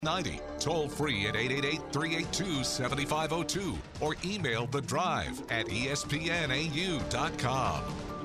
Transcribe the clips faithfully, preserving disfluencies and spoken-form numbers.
ninety. Toll free at eight eight eight, three eight two, seven five zero two or email The Drive at E S P N A U dot com.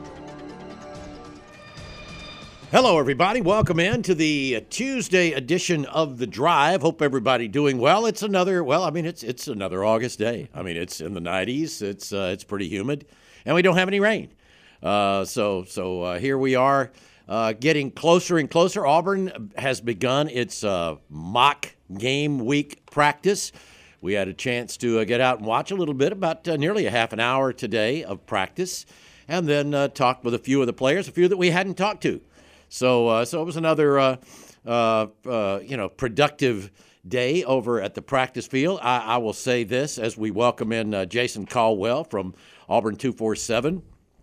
Hello, everybody. Welcome in to the Tuesday edition of The Drive. Hope everybody doing well. It's another, well, I mean, it's it's another August day. I mean, it's in the nineties. It's uh, it's pretty humid, and we don't have any rain. Uh, so so uh, here we are. Uh, getting closer and closer. Auburn has begun its uh, mock game week practice. We had a chance to uh, get out and watch a little bit, about uh, nearly a half an hour today of practice, and then uh, talked with a few of the players, a few that we hadn't talked to. So, uh, so it was another, uh, uh, uh, you know, productive day over at the practice field. I, I will say this as we welcome in uh, Jason Caldwell from Auburn two forty-seven.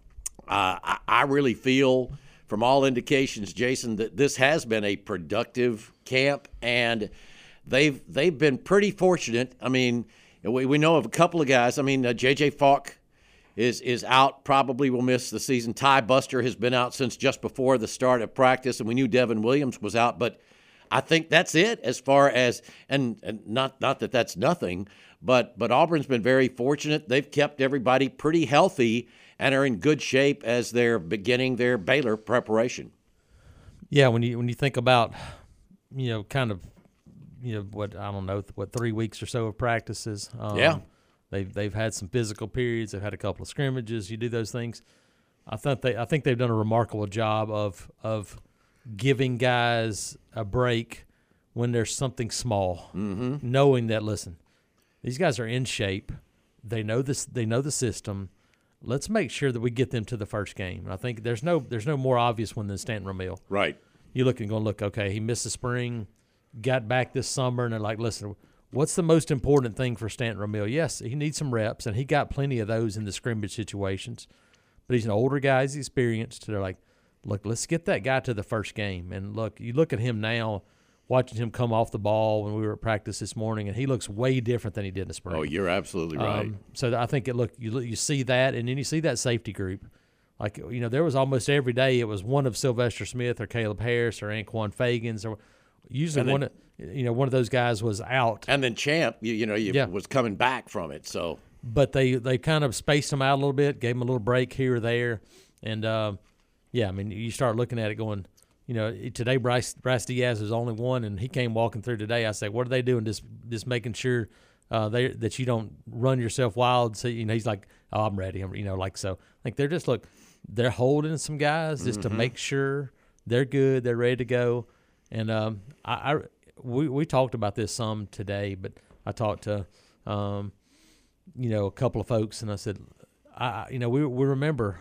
Uh, I, I really feel, from all indications, Jason, that this has been a productive camp, and they've they've been pretty fortunate. I mean, we, we know of a couple of guys. I mean, uh, J J. Falk is is out, probably will miss the season. Ty Buster has been out since just before the start of practice, and we knew Devin Williams was out, but I think that's it as far as and, and not not that that's nothing, but but Auburn's been very fortunate. They've kept everybody pretty healthy and are in good shape as they're beginning their Baylor preparation. Yeah, when you when you think about, you know, kind of, you know, what I don't know, what three weeks or so of practices. Um, yeah, they've they've had some physical periods. They've had a couple of scrimmages. You do those things. I think they I think they've done a remarkable job of of giving guys a break when there's something small, mm-hmm. knowing that, listen, these guys are in shape. They know this. They know the system. Let's make sure that we get them to the first game. And I think there's no there's no more obvious one than Stanton Ramil. Right. You look and go, look, okay, he missed the spring, got back this summer, and they're like, listen, what's the most important thing for Stanton Ramil? Yes, he needs some reps, and he got plenty of those in the scrimmage situations. But he's an older guy, he's experienced. They're like, look, let's get that guy to the first game. And, look, you look at him now, watching him come off the ball when we were at practice this morning, and he looks way different than he did in the spring. Oh, you're absolutely right. Um, so I think, it look, you you see that, and then you see that safety group. Like, you know, there was almost every day it was one of Sylvester Smith or Caleb Harris or Anquan Fagans, or usually then, one of, you know, one of those guys was out. And then Champ, you, you know, you yeah. was coming back from it. So, but they, they kind of spaced them out a little bit, gave them a little break here or there. And, uh, yeah, I mean, you start looking at it going, you know, today Bryce Bryce Diaz is only one, and he came walking through today. I say, what are they doing? Just just making sure uh, they that you don't run yourself wild. So, you know, he's like, oh, I'm ready. I'm, you know, like so. Like they're just look, they're holding some guys just mm-hmm. to make sure they're good, they're ready to go. And um, I, I we we talked about this some today, but I talked to um, you know, a couple of folks, and I said, I you know, we we remember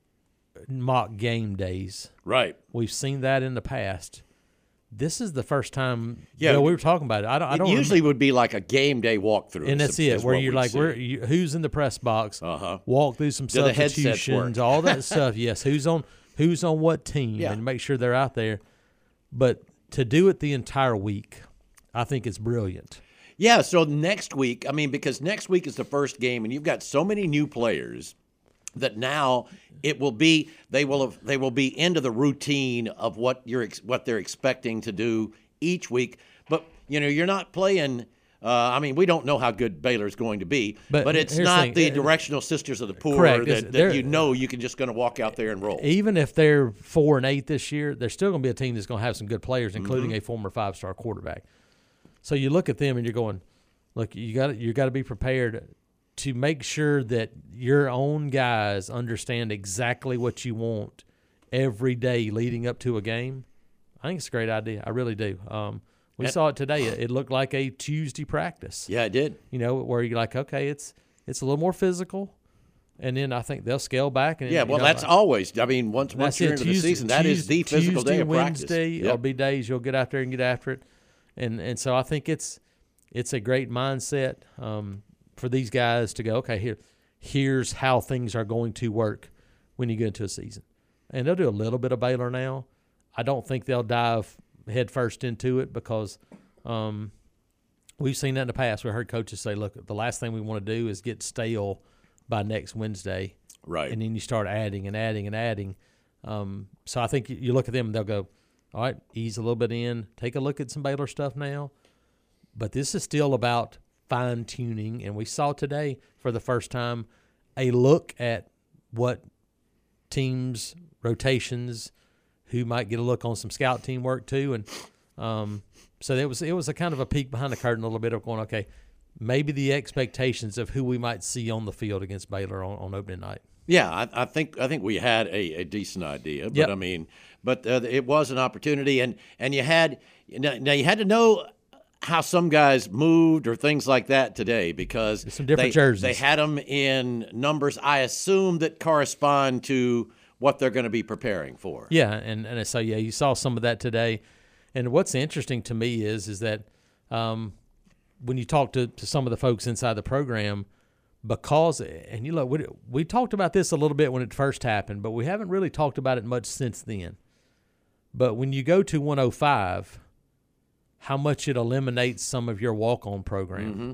mock game days. Right. We've seen that in the past. This is the first time yeah, you know, we were talking about it. I don't, it I don't usually remember. would be like a game day walkthrough. And that's it, where you're like, where you, who's in the press box, uh-huh. walk through some Do substitutions, all that stuff. Yes, who's on who's on what team, yeah. and make sure they're out there. But to do it the entire week, I think it's brilliant. Yeah, so next week, I mean, because next week is the first game, and you've got so many new players that now it will be they will have, they will be into the routine of what you're what they're expecting to do each week. But you know, you're not playing. Uh, I mean, we don't know how good Baylor's going to be, but, but it's not the, thing, the directional sisters of the poor correct. that, that you know you can just going to walk out there and roll. Even if they're four and eight this year, they're still going to be a team that's going to have some good players, including mm-hmm. a former five-star quarterback. So you look at them and you're going, look, you got you got to be prepared to make sure that your own guys understand exactly what you want every day leading up to a game. I think it's a great idea. I really do. Um, we and, saw it today. It looked like a Tuesday practice. Yeah, it did. You know, where you're like, okay, it's it's a little more physical, and then I think they'll scale back. And yeah, well, you know, that's like, always. I mean, once once you're into Tuesday, the season, that Tuesday, is the physical Tuesday, day of practice. Wednesday, yep. There'll be days you'll get out there and get after it, and and so I think it's it's a great mindset. Um, for these guys to go, okay, here, here's how things are going to work when you get into a season. And they'll do a little bit of Baylor now. I don't think they'll dive head first into it because um, we've seen that in the past. We heard coaches say, look, the last thing we want to do is get stale by next Wednesday. Right. And then you start adding and adding and adding. Um, so I think you look at them and they'll go, all right, ease a little bit in, take a look at some Baylor stuff now. but this is still about fine tuning. And we saw today for the first time a look at what teams, rotations, who might get a look on some scout team work too. And um, so it was it was a kind of a peek behind the curtain a little bit of going, okay, maybe the expectations of who we might see on the field against Baylor on, on opening night. Yeah, I, I think I think we had a, a decent idea, but Yep. I mean, but uh, it was an opportunity, and and you had now you had to know how some guys moved or things like that today because Some different they, jerseys. they had them in numbers I assume that correspond to what they're going to be preparing for. Yeah, and, and so yeah, you saw some of that today. And what's interesting to me is is that um, when you talk to, to some of the folks inside the program, because and you look, we, we talked about this a little bit when it first happened, but we haven't really talked about it much since then. But when you go to one oh five, how much it eliminates some of your walk-on program. Mm-hmm.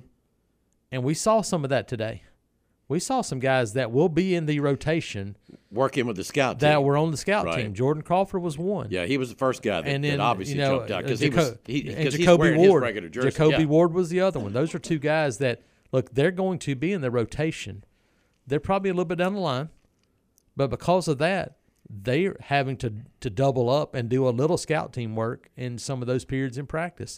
And we saw some of that today. We saw some guys that will be in the rotation Working with the scout that team. were on the scout Right. team. Jordan Crawford was one. Yeah, he was the first guy that, And then, that obviously you know, jumped out uh, because he Jaco- was he, and because he's Jacoby wearing Ward. his regular jersey. Jacoby yeah. Ward was the other one. Those are two guys that, look, they're going to be in the rotation. They're probably a little bit down the line, but because of that, they're having to, to double up and do a little scout team work in some of those periods in practice.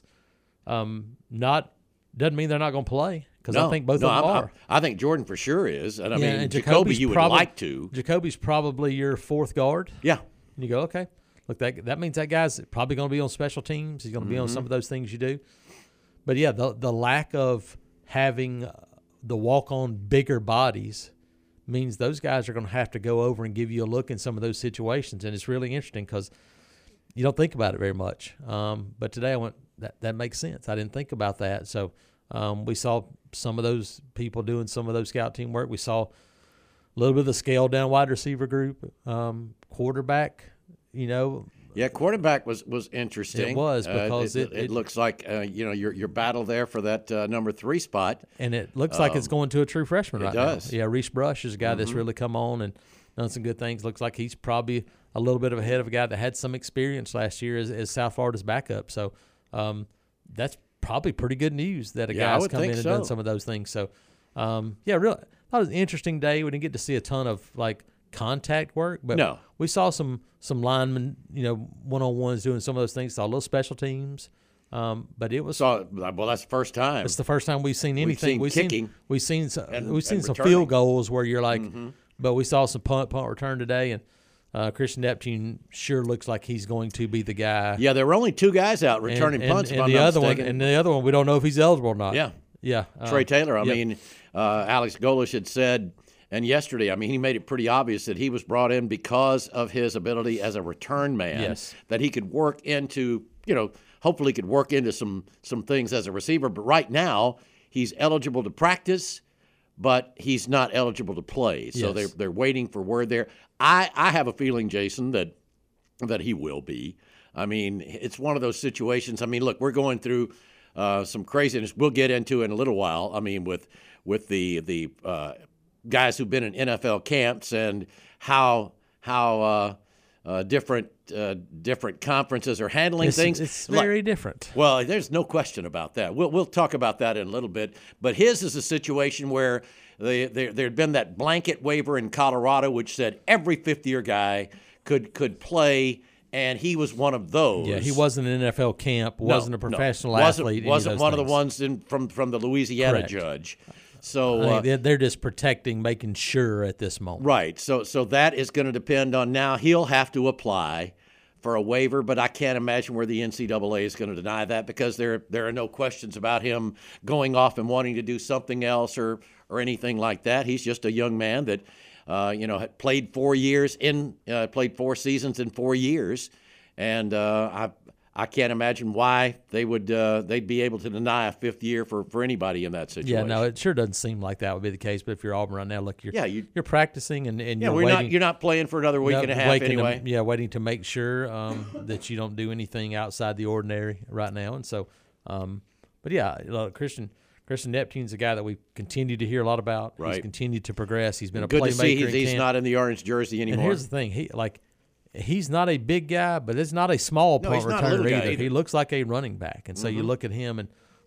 Um, not doesn't mean they're not going to play because No, I think both no, of them I'm- are. I'm- I think Jordan for sure is, and I Yeah, mean and Jacoby, Jacoby's you would probably- like to. Jacoby's probably your fourth guard. Yeah, And you go, okay, look, that that means that guy's probably going to be on special teams. He's going to be on some Mm-hmm. of those things you do. But yeah, the the lack of having the walk on bigger bodies means those guys are going to have to go over and give you a look in some of those situations, and it's really interesting because you don't think about it very much. Um, but today I went, that that makes sense. I didn't think about that, so um, we saw some of those people doing some of those scout team work. We saw a little bit of the scaled down wide receiver group, um, quarterback. You know, yeah. Quarterback was was interesting. It was, Uh, because it, it- it it- looks like uh, you know your your battle there for that uh, number three spot. and it looks like it's going to a true freshman Um, it right does. now. Yeah, Reese Brush is a guy that's Mm-hmm. really come on and done some good things. Looks like he's probably a little bit of ahead of a guy that had some experience last year as, as South Florida's backup. So um, that's probably pretty good news that a Yeah, I guy's would come in think and so. done some of those things. So um, yeah, really, I thought it was an interesting day. We didn't get to see a ton of like contact work, but No. we saw some some linemen, you know, one on ones doing some of those things. Saw a little special teams, um, but it was So well, that's the first time. it's the first time we've seen anything. seen kicking we've seen some, and- we've seen and some returning. field goals where you're like, Mm-hmm. but we saw some punt punt return today, and uh, Christian Neptune sure looks like he's going to be the guy. Yeah, there were only two guys out And- returning and, punts. and, if I'm the not other one, mistaken. and the other one, we don't know if he's eligible or not. Yeah. yeah. uh, Trey Taylor. I yep. mean, uh, Alex Golish had said, and yesterday, I mean, he made it pretty obvious that he was brought in because of his ability as a return man. Yes. That he could work into, you know, hopefully could work into some some things as a receiver. But right now, he's eligible to practice, but he's not eligible to play. So Yes. they're they're waiting for word there. I I have a feeling, Jason, that that he will be. I mean, it's one of those situations. I mean, look, we're going through uh, some craziness. We'll get into in a little while. I mean, with with the the uh, guys who've been in N F L camps and how how uh, uh, different uh, different conferences are handling It's, things. it's Like- very different. well, there's no question about that. We'll we'll talk about that in a little bit. But his is a situation where they, they, there had been that blanket waiver in Colorado, which said every fifth-year guy could could play, and he was one of those. Yeah, he wasn't in an N F L camp, No, wasn't a no. professional wasn't, athlete. any Wasn't those one of things. the ones in, from from the Louisiana Correct. judge. So I uh, think they're, they're just protecting, making sure at this moment. right. So so that is going to depend on now. He'll have to apply for a waiver, but I can't imagine where the N C double A is going to deny that because there there are no questions about him going off and wanting to do something else or or anything like that. He's just a young man that uh, you know had played four years in uh, played four seasons in four years, and uh, I I can't imagine why they would uh, they'd be able to deny a fifth year for, for anybody in that situation. Yeah, no, it sure doesn't seem like that would be the case. But if you're Auburn right now, look, you're Yeah, you- you're practicing and, and yeah, you're we're waiting. not you're not playing for another week No, and a half waiting anyway. To, yeah, waiting to make sure um, that you don't do anything outside the ordinary right now. And so, um, but yeah, look, Christian Christian Neptune's a guy that we continue to hear a lot about. Right. He's continued to progress. He's been a Good playmaker to see he's, in he's camp. not in the orange jersey And anymore. here's the thing: he like he's not a big guy, but it's not a small No, punt he's not a returner little guy either. either. He looks like a running back, and so you Mm-hmm. look at him and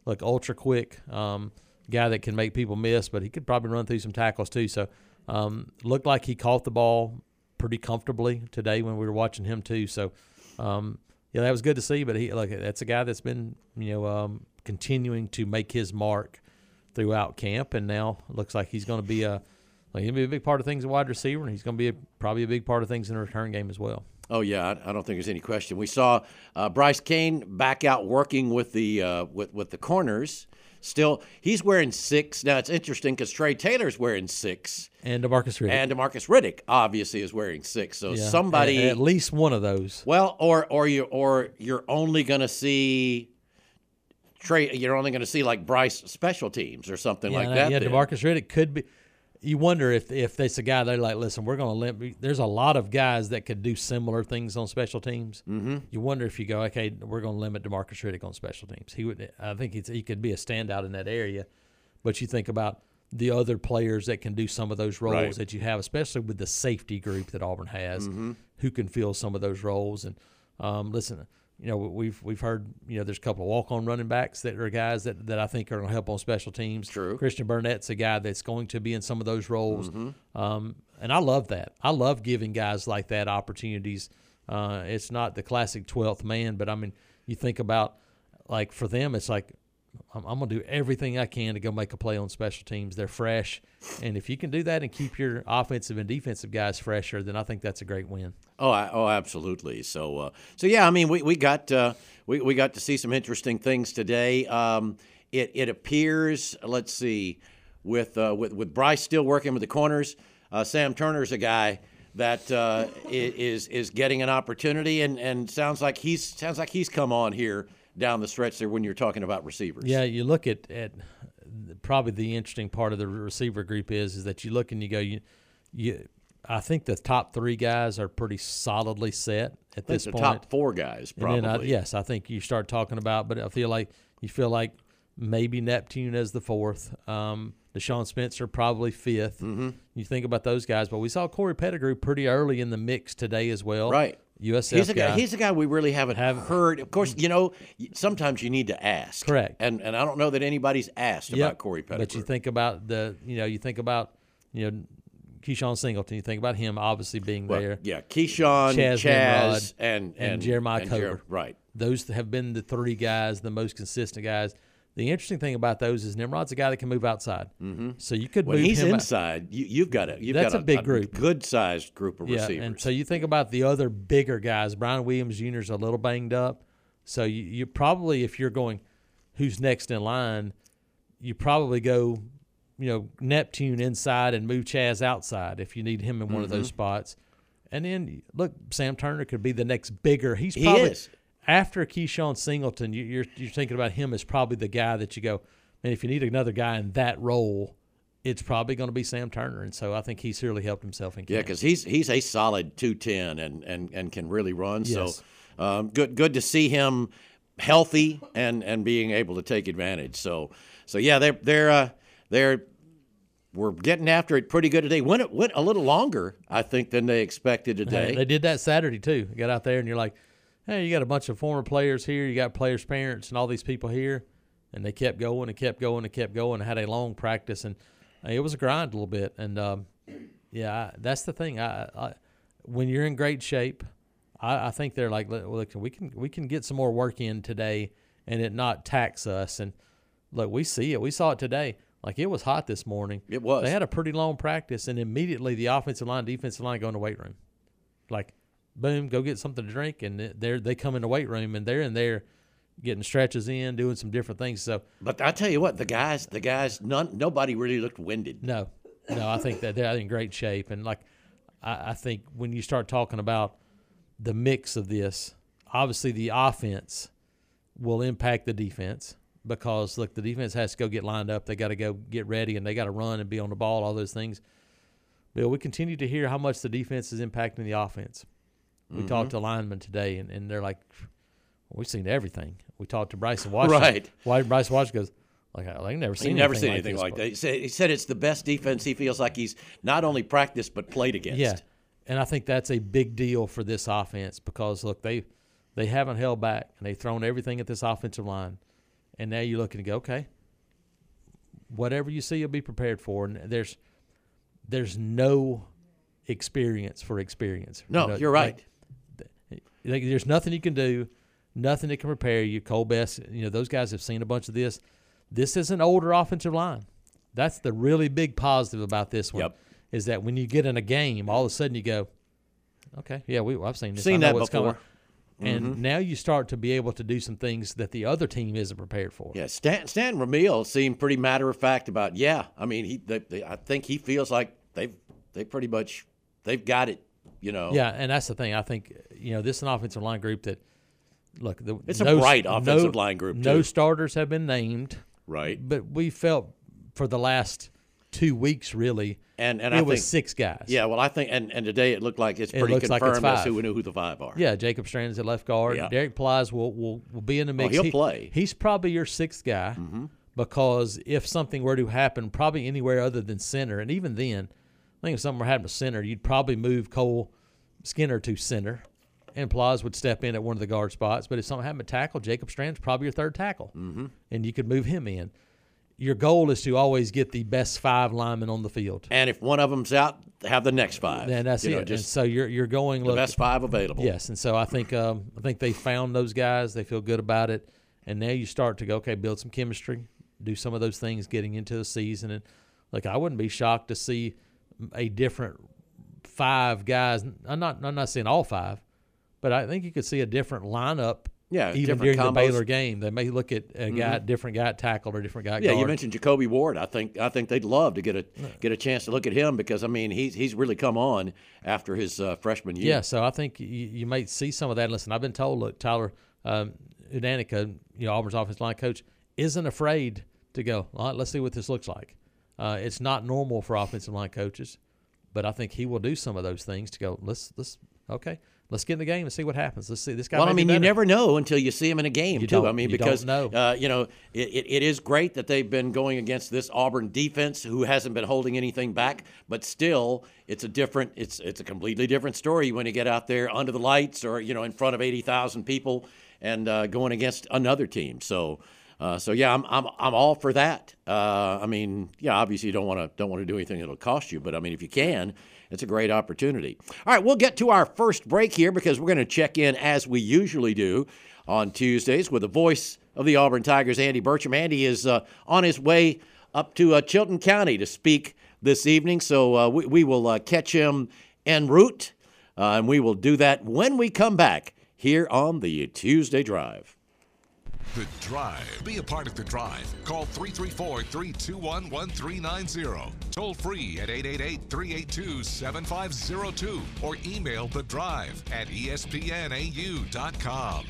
look, ultra quick, um, guy that can make people miss, but he could probably run through some tackles too. So um, looked like he caught the ball pretty comfortably today when we were watching him too. So um, yeah, that was good to see. But he like that's a guy that's been you know um, continuing to make his mark throughout camp, and now it looks like he's going to be a like he'll be a big part of things at wide receiver, and he's going to be a, probably a big part of things in the return game as well. Oh yeah, I, I don't think there's any question. We saw uh, Bryce Cain back out working with the uh, with with the corners. Still, he's wearing six. Now, it's interesting because Trey Taylor's wearing six. And DeMarcus Riddick. And DeMarcus Riddick, obviously, is wearing six. So yeah, somebody at, at least one of those. Well, or or you or you're only going to see Trey. You're only going to see like Bryce special teams or something yeah, like that. Yeah, then. DeMarcus Riddick could be. You wonder if if there's a guy they're like, listen, we're going to limit. There's a lot of guys that could do similar things on special teams. Mm-hmm. You wonder if you go, okay, we're going to limit DeMarcus Riddick on special teams. He would. I think he's, he could be a standout in that area. But you think about the other players that can do some of those roles right. that you have, especially with the safety group that Auburn has, mm-hmm. who can fill some of those roles. And um, listen, you know, we've we've heard, you know, there's a couple of walk-on running backs that are guys that, that I think are going to help on special teams. True. Christian Burnett's a guy that's going to be in some of those roles. Mm-hmm. Um, and I love that. I love giving guys like that opportunities. Uh, it's not the classic twelfth man, but, I mean, you think about, like, for them, it's like, I'm, I'm going to do everything I can to go make a play on special teams. They're fresh. And if you can do that and keep your offensive and defensive guys fresher, then I think that's a great win. Oh, I, oh, absolutely. So, uh, so yeah. I mean, we we got uh, we we got to see some interesting things today. Um, it it appears. Let's see, with uh, with with Bryce still working with the corners, uh, Sam Turner's a guy that uh, is is getting an opportunity, and, and sounds like he's sounds like he's come on here down the stretch there when you're talking about receivers. Yeah, you look at at probably the interesting part of the receiver group is is that you look and you go you you. I think the top three guys are pretty solidly set at this the point. top four guys, probably. And then I, yes, I think you start talking about, but I feel like you feel like maybe Neptune as the fourth. Um, Deshaun Spencer probably fifth. Mm-hmm. You think about those guys, but we saw Corey Pettigrew pretty early in the mix today as well. Right. U S F he's a guy. guy. He's a guy we really haven't Have, heard. Of course, you know, sometimes you need to ask. Correct. And and I don't know that anybody's asked Yep. about Corey Pettigrew. But you think about the, you know, you think about, you know, Keyshawn Singleton. You think about him obviously being well, there. Yeah, Keyshawn, Chaz, Chaz, Nimrod, and, and and Jeremiah and Cover. Jer- right. Those have been the three guys, the most consistent guys. The interesting thing about those is Nimrod's a guy that can move outside. Mm-hmm. So you could when move he's him inside, you, you've got a you've That's got a big group. good-sized group of yeah, receivers. and so you think about the other bigger guys. Brian Williams Junior is a little banged up. So you, you probably, if you're going, who's next in line, you probably go, you know, Neptune inside and move Chaz outside if you need him in one mm-hmm. of those spots. And then, look, Sam Turner could be the next bigger. He's probably, he is. After Keyshawn Singleton, you, you're you're thinking about him as probably the guy that you go, man, if you need another guy in that role, it's probably going to be Sam Turner. And so I think he's really helped himself in camp. Yeah, because he's he's a solid two ten and, and, and can really run. Yes. So um, good good to see him healthy and, and being able to take advantage. So so yeah, they're they're uh, they're we're getting after it pretty good today. Went it went a little longer, I think, than they expected today. They did that Saturday too. You got out there and you're like, hey, you got a bunch of former players here, you got players' parents and all these people here, and they kept going and kept going and kept going and had a long practice, and it was a grind a little bit. And um, yeah, I, that's the thing. I, I when you're in great shape, I, I think they're like, look, we can we can get some more work in today and it not tax us. And look, we see it. We saw it today. Like, it was hot this morning. It was. They had a pretty long practice, and immediately the offensive line, defensive line go in the weight room. Like, boom, go get something to drink, and they they come in the weight room, and they're in there getting stretches in, doing some different things. So, but I tell you what, the guys, the guys, none, nobody really looked winded. No, no, I think that they're in great shape, and like, I, I think when you start talking about the mix of this, obviously the offense will impact the defense because look, the defense has to go get lined up, they got to go get ready, and they got to run and be on the ball, all those things. Bill, we continue to hear how much the defense is impacting the offense. We mm-hmm. talked to linemen today, and, and they're like, well, we've seen everything. We talked to Bryson Washington. Right. Why Bryson Washington goes, like, I've never seen he never anything seen like anything this like before. that. He said, he said it's the best defense he feels like he's not only practiced but played against. Yeah, and I think that's a big deal for this offense because, look, they they haven't held back, and they've thrown everything at this offensive line. And now you're looking to go, okay, whatever you see, you'll be prepared for. And there's there's no experience for experience. No, you know, you're right. Like, like, there's nothing you can do, nothing that can prepare you. Cole Best, you know, those guys have seen a bunch of this. This is an older offensive line. That's the really big positive about this one. Yep. Is that when you get in a game, all of a sudden you go, okay, yeah, we, I've seen this. Seen I know that what's before. Coming. And mm-hmm. now you start to be able to do some things that the other team isn't prepared for. Yeah, Stan, Stan Ramil seemed pretty matter of fact about. Yeah, I mean, he. They, they, I think he feels like they've they pretty much they've got it. You know. Yeah, and that's the thing. I think you know this is an offensive line group that look. The, it's no, a bright offensive no, line group. Too. No starters have been named. Right. But we felt for the last two weeks really. And and it I was think, six guys. Yeah, well, I think and, and today it looked like it's pretty it confirmed like it's five. as who we knew who the five are. Yeah, Jacob Strand is at left guard. Yeah. Derek Plies will, will will be in the mix. Oh, he'll he, play. He's probably your sixth guy mm-hmm. because if something were to happen, probably anywhere other than center, and even then, I think if something were to happen to center, you'd probably move Cole Skinner to center, and Plies would step in at one of the guard spots. But if something happened to tackle, Jacob Strand's probably your third tackle, mm-hmm. and you could move him in. Your goal is to always get the best five linemen on the field. And if one of them's out, have the next five. And that's you it. know, and just so you're you're going the look, best five available. Yes, and so I think um, I think they found those guys. They feel good about it, and now you start to go, okay, build some chemistry, do some of those things getting into the season. And look, I wouldn't be shocked to see a different five guys. I'm not I'm not saying all five, but I think you could see a different lineup. Yeah, even during combos. the Baylor game, they may look at a guy, mm-hmm. different guy at tackle or different guy at Yeah, guard. you mentioned Jacoby Ward. I think I think they'd love to get a get a chance to look at him because I mean he's he's really come on after his uh, freshman year. Yeah, so I think you, you might see some of that. Listen, I've been told, look, Tyler um, Udanica, you know, Auburn's offensive line coach, isn't afraid to go, all right, let's see what this looks like. Uh, it's not normal for offensive line coaches, but I think he will do some of those things to go, let's let's okay. Let's get in the game and see what happens. Let's see this guy. Well, I mean, you never know until you see him in a game, you too. I don't, mean, you because don't know. Uh, you know, it, it, it is great that they've been going against this Auburn defense, who hasn't been holding anything back. But still, it's a different. It's it's a completely different story when you get out there under the lights or you know in front of eighty thousand people and uh, going against another team. So. Uh, so yeah, I'm I'm I'm all for that. Uh, I mean, yeah, obviously you don't want to don't want to do anything that'll cost you, but I mean, if you can, it's a great opportunity. All right, we'll get to our first break here because we're going to check in as we usually do on Tuesdays with the voice of the Auburn Tigers, Andy Burcham. Andy is uh, on his way up to uh, Chilton County to speak this evening, so uh, we, we will uh, catch him en route, uh, and we will do that when we come back here on the Tuesday Drive. The Drive. Be a part of The Drive. Call three three four, three two one, one three nine zero. Toll free at eight eight eight, three eight two, seven five zero two or email The Drive at E S P N A U dot com.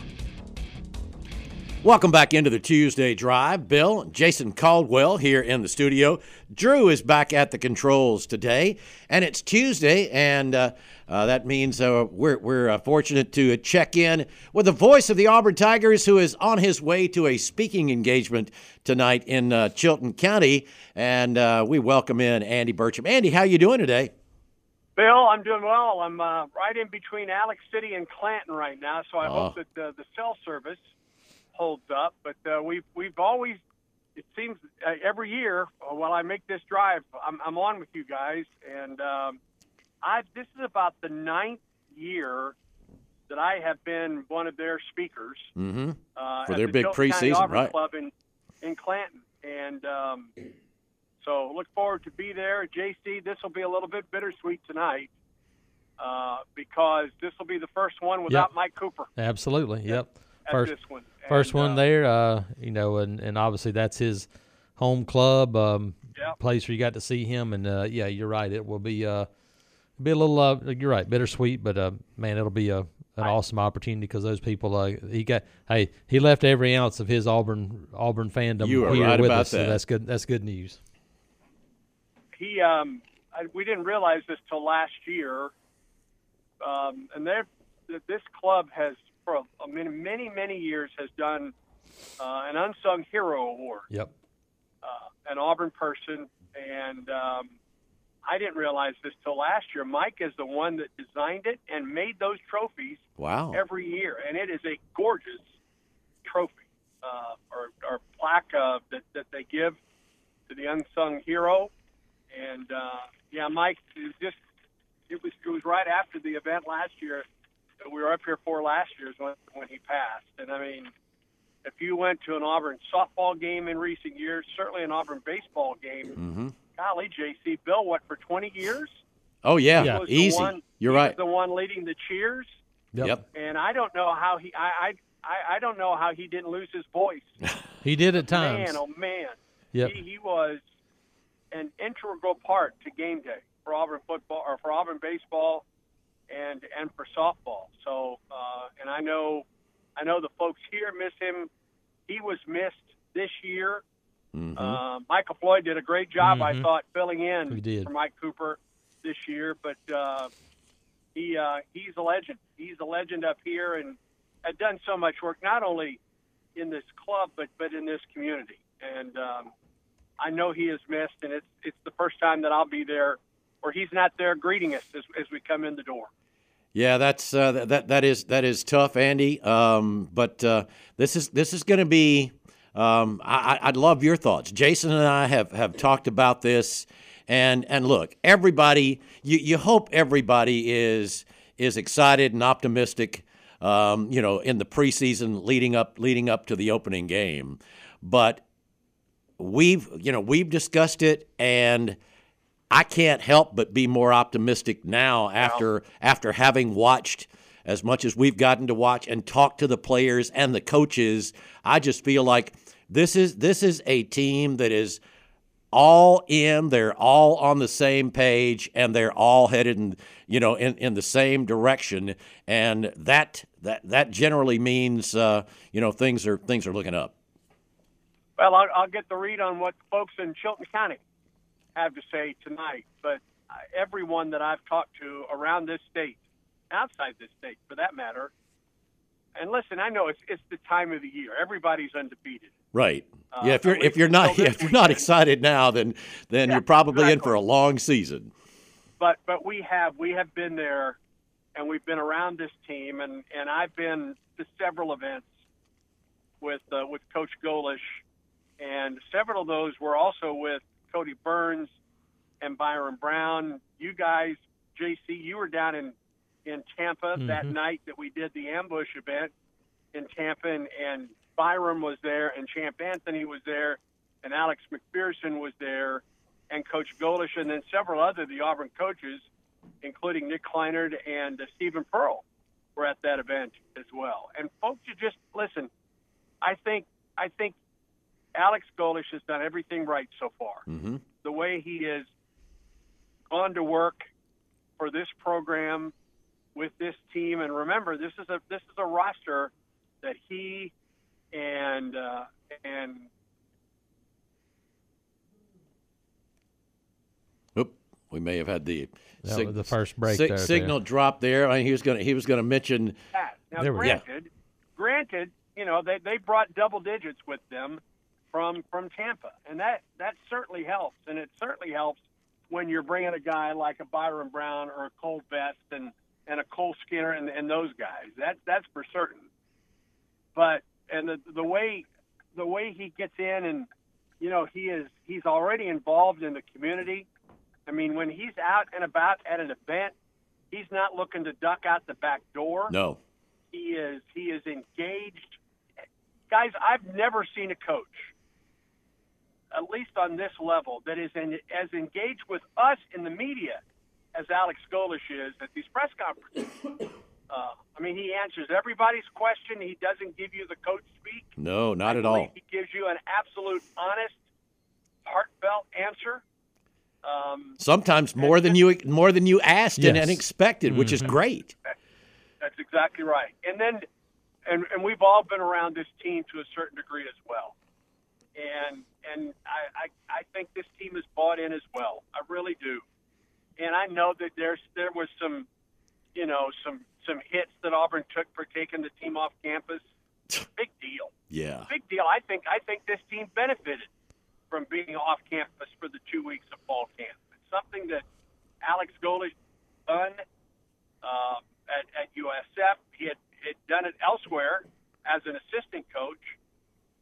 Welcome back into the Tuesday Drive. Bill, Jason Caldwell here in the studio. Drew is back at the controls today, and it's Tuesday, and uh, uh, that means uh, we're, we're uh, fortunate to check in with the voice of the Auburn Tigers, who is on his way to a speaking engagement tonight in uh, Chilton County, and uh, we welcome in Andy Burcham. Andy, how you doing today? Bill, I'm doing well. I'm uh, right in between Alex City and Clanton right now, so I Oh. hope that uh, the cell service holds up. But uh, we've we've always, it seems uh, every year uh, while I make this drive, I'm, I'm on with you guys, and um, I this is about the ninth year that I have been one of their speakers Mm-hmm. uh, For at their the big Chilton County preseason, Auburn right. Club in in Clanton, and um, so look forward to be there. J C, this will be a little bit bittersweet tonight uh, because this will be the first one without Yep. Mike Cooper. Absolutely, yep. At First, this one. first And, one uh, there, uh, you know, and, and obviously that's his home club, um, Yep. place where you got to see him. And, uh, yeah, you're right. It will be uh, be a little, uh, you're right, bittersweet, but, uh, man, it'll be a, an I- awesome opportunity because those people, uh, he got, hey, he left every ounce of his Auburn Auburn fandom You are here right with about us, so that. that's good. That's good news. He, um, I, we didn't realize this till last year, um, and they're, this club has, for a, a many, many, many years, has done uh, an Unsung Hero Award. Yep. Uh, an Auburn person, and um, I didn't realize this till last year. Mike is the one that designed it and made those trophies Wow. every year, and it is a gorgeous trophy. uh, or, or plaque uh, that, that they give to the unsung hero. And, uh, yeah, Mike, it was just it was, it was right after the event last year that we were up here for last year's when, when he passed. And, I mean, if you went to an Auburn softball game in recent years, certainly an Auburn baseball game, Mm-hmm. golly, J C, Bill, what, for twenty years? Oh, yeah, Yeah. Was the easy. one- You're he right. was the one leading the cheers. Yep. And I don't know how he I, I, I don't know how he didn't lose his voice. He did at times. Man, oh, man. Yep. He, he was an integral part to game day for Auburn football or for Auburn baseball and and for softball. So, uh, and I know, I know the folks here miss him. He was missed this year. Mm-hmm. Uh, Michael Floyd did a great job, I Mhm. thought, filling in He did. for Mike Cooper this year. But uh, he uh, he's a legend. He's a legend up here and had done so much work, not only in this club but but in this community. And um, I know he is missed, and it's it's the first time that I'll be there, or he's not there greeting us as, as we come in the door. Yeah, that's uh, that, that that is that is tough, Andy. Um, but uh, this is this is going to be. Um, I, I'd love your thoughts. Jason and I have, have talked about this, and and look, everybody. You, you hope everybody is is excited and optimistic. Um, you know, in the preseason leading up leading up to the opening game, but we've you know we've discussed it, and I can't help but be more optimistic now after after having watched as much as we've gotten to watch and talk to the players and the coaches. I just feel like this is this is a team that is all in. They're all on the same page, and they're all headed in you know in, in the same direction. And that that that generally means uh, you know things are things are looking up. Well, I'll, I'll get the read on what folks in Chilton County have to say tonight. But uh, everyone that I've talked to around this state, outside this state for that matter, and listen, I know it's it's the time of the year. Everybody's undefeated. Right. Uh, Yeah. If you're at least if you're not until yeah, this if you're not weekend. excited now, then then Yeah, you're probably in exactly. for a long season. But but we have we have been there, and we've been around this team, and, and I've been to several events with uh, with Coach Golish, and several of those were also with Cody Burns and Byron Brown. You guys, J C, you were down in in Tampa that Mhm. night that we did the ambush event in Tampa, and, and Byron was there, and Champ Anthony was there, and Alex McPherson was there, and Coach Golish, and then several other the Auburn coaches, including Nick Kleinert and uh, Stephen Pearl, were at that event as well. And folks, you just listen. I think I think Alex Golish has done everything right so far. Mm-hmm. The way he has gone to work for this program with this team, and remember, this is a this is a roster that he and uh, and Oop, we may have had the That sig- was the first break sig- there, signal drop there. I mean, he was going to he was going to mention. Pat. Now, There we go. granted, granted, you know they, they brought double digits with them from from Tampa, and that that certainly helps, and it certainly helps when you're bringing a guy like a Byron Brown or a Cole Best and, and a Cole Skinner and, and those guys. That that's for certain. But and the the way the way he gets in, and you know he is he's already involved in the community. I mean, when he's out and about at an event, he's not looking to duck out the back door. No. He is he is engaged. Guys, I've never seen a coach, at least on this level, that is in, as engaged with us in the media as Alex Golish is at these press conferences. Uh, I mean, he answers everybody's question. He doesn't give you the coach speak. No, not I at believe all. He gives you an absolute, honest, heartfelt answer. Um, Sometimes more than you more than you asked and, Yes. and expected, which is Mhm. great. That's exactly right. And then, and, and we've all been around this team to a certain degree as well. And and I, I I think this team is bought in as well. I really do. And I know that there's there was some, you know, some some hits that Auburn took for taking the team off campus. Big deal. Yeah. Big deal. I think I think this team benefited from being off campus for the two weeks of fall camp. It's something that Alex Golish done uh, at, at U S F. He had, had done it elsewhere as an assistant coach,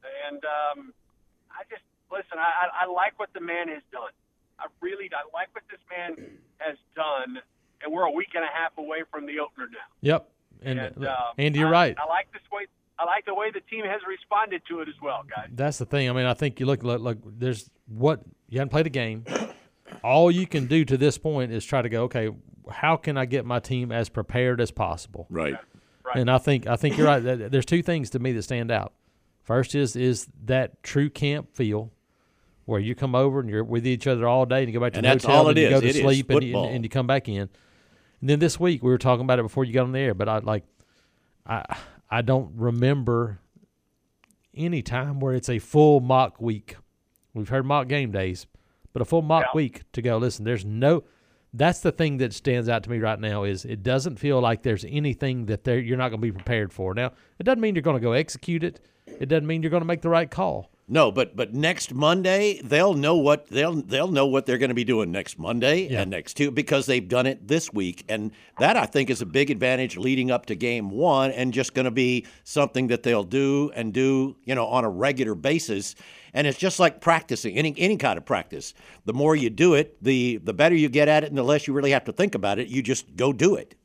And um, I just listen. I, I, I like what the man has done. I really I like what this man has done, and we're a week and a half away from the opener now. Yep, and, And uh, um, Andy, you're I, right. I like this way. I like the way the team has responded to it as well, guys. That's the thing. I mean, I think you look like, like there's what you haven't played a game. All you can do to this point is try to go, okay, how can I get my team as prepared as possible? Right. Right. And I think I think you're right. There's two things to me that stand out. First is is that true camp feel, where you come over and you're with each other all day and you go back to And the that's hotel all and it you is. go to It is sleep and you, football. and you come back in. And then this week we were talking about it before you got on the air, but I like I I don't remember any time where it's a full mock week. We've heard mock game days, but a full mock Yeah. week to go. Listen, there's no. That's the thing that stands out to me right now is it doesn't feel like there's anything that there you're not going to be prepared for. Now, it doesn't mean you're going to go execute it. It doesn't mean you're going to make the right call. No, but but next Monday they'll know what they'll they'll know what they're going to be doing next Monday Yeah. and next two because they've done it this week, and that I think is a big advantage leading up to game one, and just going to be something that they'll do and do you know on a regular basis. And it's just like practicing any any kind of practice. The more you do it, the the better you get at it, and the less you really have to think about it. You just go do it.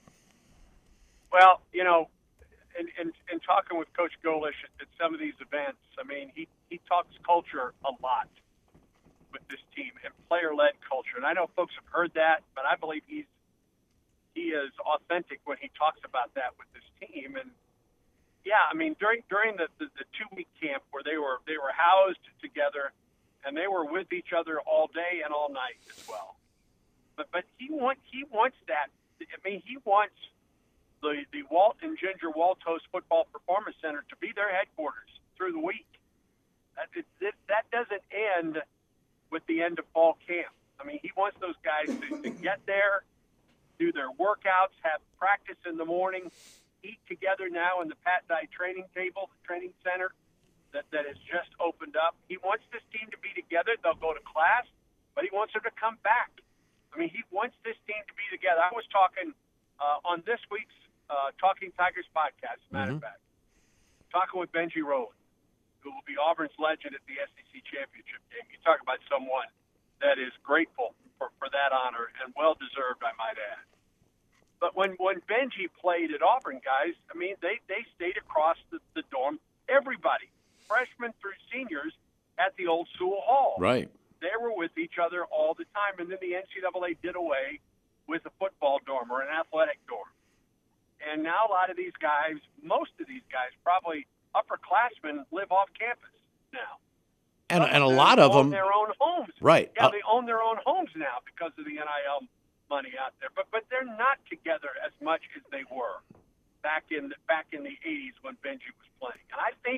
Well, you know, in, in, in talking with Coach Golish at, at some of these events, I mean, he, he talks culture a lot with this team and player-led culture. And I know folks have heard that, but I believe he's he is authentic when he talks about that with this team. And yeah, I mean, during during the, the, the two-week camp where they were they were housed together and they were with each other all day and all night as well. But but he want he wants that. I mean, he wants the the Walt and Ginger Waltos Football Performance Center to be their headquarters through the week. That it, it, that doesn't end with the end of fall camp. I mean, he wants those guys to, to get there, do their workouts, have practice in the morning, eat together now in the Pat Dye training table, the training center that, that has just opened up. He wants this team to be together. They'll go to class, but he wants them to come back. I mean, he wants this team to be together. I was talking uh, on this week's uh, Talking Tigers podcast, as a matter of fact, talking with Benji Rowland, who will be Auburn's legend at the S E C championship game. You talk about someone that is grateful for, for that honor and well-deserved, I might add. But when, when Benji played at Auburn, guys, I mean, they, they stayed across the, the dorm. Everybody, freshmen through seniors, at the old Sewell Hall. Right. They were with each other all the time. And then the N C double A did away with a football dorm or an athletic dorm. And now a lot of these guys, most of these guys, probably upperclassmen, live off campus now. And Some and a them lot of own them, their own homes. right? Yeah, Uh, they own their own homes now because of the N I L money out there. But but they're not together as much as they were back in the, back in the eighties when Benji was playing. And I think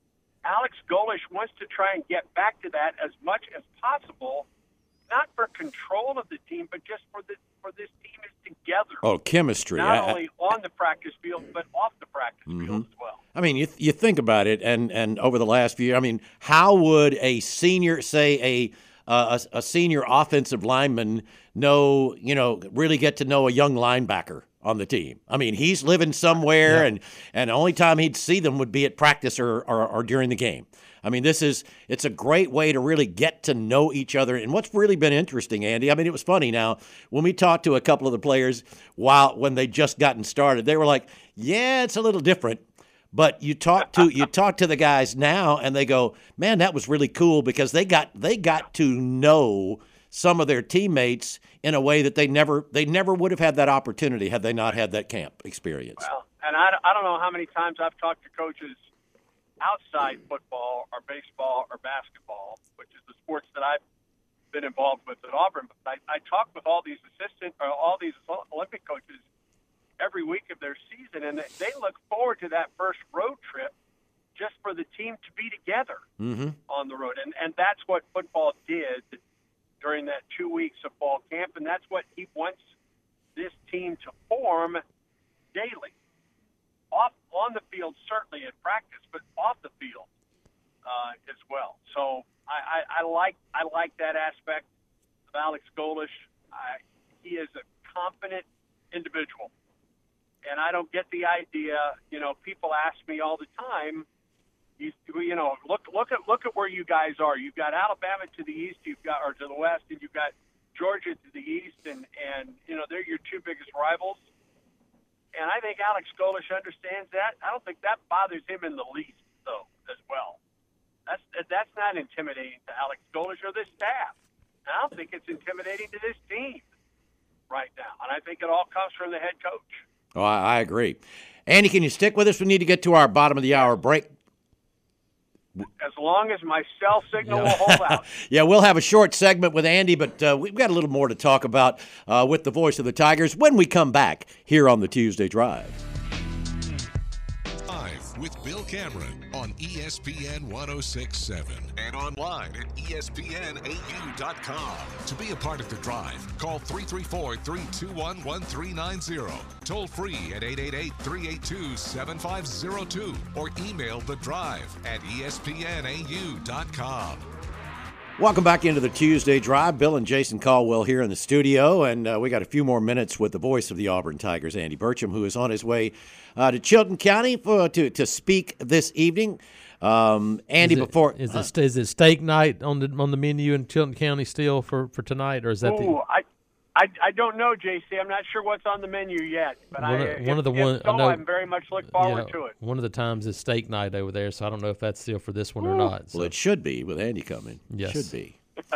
Alex Golish wants to try and get back to that as much as possible, not for control of the team, but just for the for this team is together. oh, chemistry. Not I- only on the practice field, but off the practice Mm-hmm. field as well. I mean, you you think about it, and, and over the last few years, I mean, how would a senior, say a, uh, a a senior offensive lineman, know, you know, really get to know a young linebacker on the team? I mean, he's living somewhere, Yeah. and and the only time he'd see them would be at practice or, or or during the game. I mean, this is it's a great way to really get to know each other. And what's really been interesting, Andy, I mean, it was funny. Now, when we talked to a couple of the players while when they just gotten started, they were like, "Yeah, it's a little different." But you talk to you talk to the guys now, and they go, "Man, that was really cool because they got they got to know some of their teammates in a way that they never they never would have had that opportunity had they not had that camp experience." Well, and I, I don't know how many times I've talked to coaches outside football or baseball or basketball, which is the sports that I've been involved with at Auburn. But I, I talk with all these assistant or all these Olympic coaches every week of their season, and they look forward to that first road trip just for the team to be together Mm-hmm. on the road. And and that's what football did during that two weeks of fall camp, and that's what he wants this team to form daily. Off on the field, certainly in practice, but off the field uh, as well. So I, I, I like I like that aspect of Alex Golish. I, he is a confident individual, and I don't get the idea. You know, people ask me all the time, You, you know, look look at look at where you guys are. You've got Alabama to the east, you've got or to the west, and you've got Georgia to the east, and and you know they're your two biggest rivals. And I think Alex Golesh understands that. I don't think that bothers him in the least, though, as well. That's that's not intimidating to Alex Golesh or this staff. And I don't think it's intimidating to this team right now. And I think it all comes from the head coach. Oh, I, I agree. Andy, can you stick with us? We need to get to our bottom of the hour break. As long as my cell signal yeah. will hold out. Yeah, we'll have a short segment with Andy, but uh, we've got a little more to talk about uh, with the voice of the Tigers when we come back here on the Tuesday Drive. Live with Bill Cameron on E S P N one oh six point seven and online at E S P N A U dot com. To be a part of the drive, call three three four, three two one, one three nine zero. Toll free at eight eight eight, three eight two, seven five zero two or email the drive at E S P N A U dot com. Welcome back into the Tuesday Drive. Bill and Jason Caldwell here in the studio, and uh, we got a few more minutes with the voice of the Auburn Tigers, Andy Burcham, who is on his way uh, to Chilton County for, to to speak this evening. Um, Andy, is it, before is uh, it is it steak night on the on the menu in Chilton County still for, for tonight, or is that Ooh, the? I, I I don't know, J C. I'm not sure what's on the menu yet, but One I of- if, one of the if one- so, I know- I'm very much look forward yeah, to it. One of the times is steak night over there, so I don't know if that's still for this one or not. So. well, it should be with Andy coming. Yes. Should be.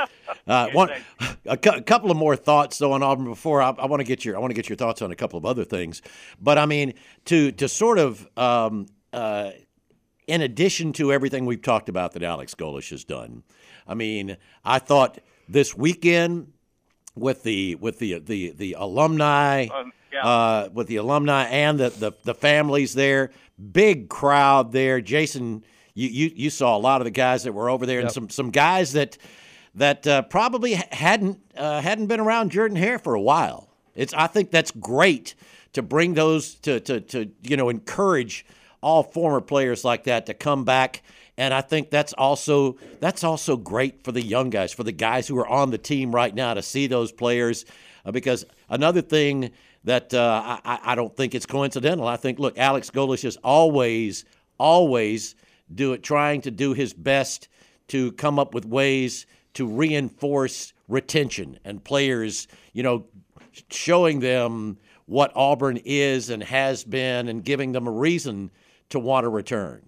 Uh, one, a, cu- a couple of more thoughts though on Auburn before I, I want to get your I want to get your thoughts on a couple of other things. But I mean, to to sort of um, uh, in addition to everything we've talked about that Alex Golesh has done, I mean, I thought this weekend with the with the the the alumni, Um, yeah. uh, with the alumni and the, the the families there, big crowd there. Jason, you, you you saw a lot of the guys that were over there, and Yep. some some guys that. that uh, probably hadn't uh, hadn't been around Jordan Hare for a while. It's I think that's great to bring those to to to you know encourage all former players like that to come back, and I think that's also that's also great for the young guys, for the guys who are on the team right now to see those players, uh, because another thing that uh, I, I don't think it's coincidental. I think look, Alex Golesh is always always do it trying to do his best to come up with ways to reinforce retention and players, you know, showing them what Auburn is and has been and giving them a reason to want to return.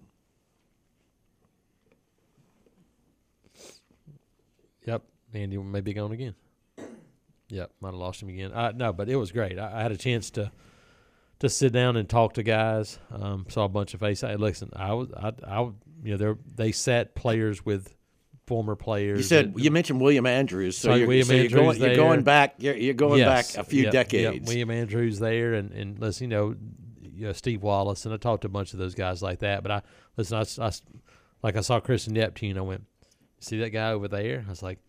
Yep, Andy may be gone again. Yep, might have lost him again. Uh, no, but it was great. I, I had a chance to to sit down and talk to guys. Um, saw a bunch of faces. Hey, listen, I was, I, I, you know, they sat players with former players. You said that, you mentioned William Andrews, so, Sorry, you're, William so you're, Andrews going, you're there. going back. You're, you're going yes, back a few yep, decades. Yep, William Andrews there, and and listen, you know, you know, Steve Wallace, and I talked to a bunch of those guys like that. But I listen, I, I like I saw Kristen Neptune. I went, see that guy over there? I was like,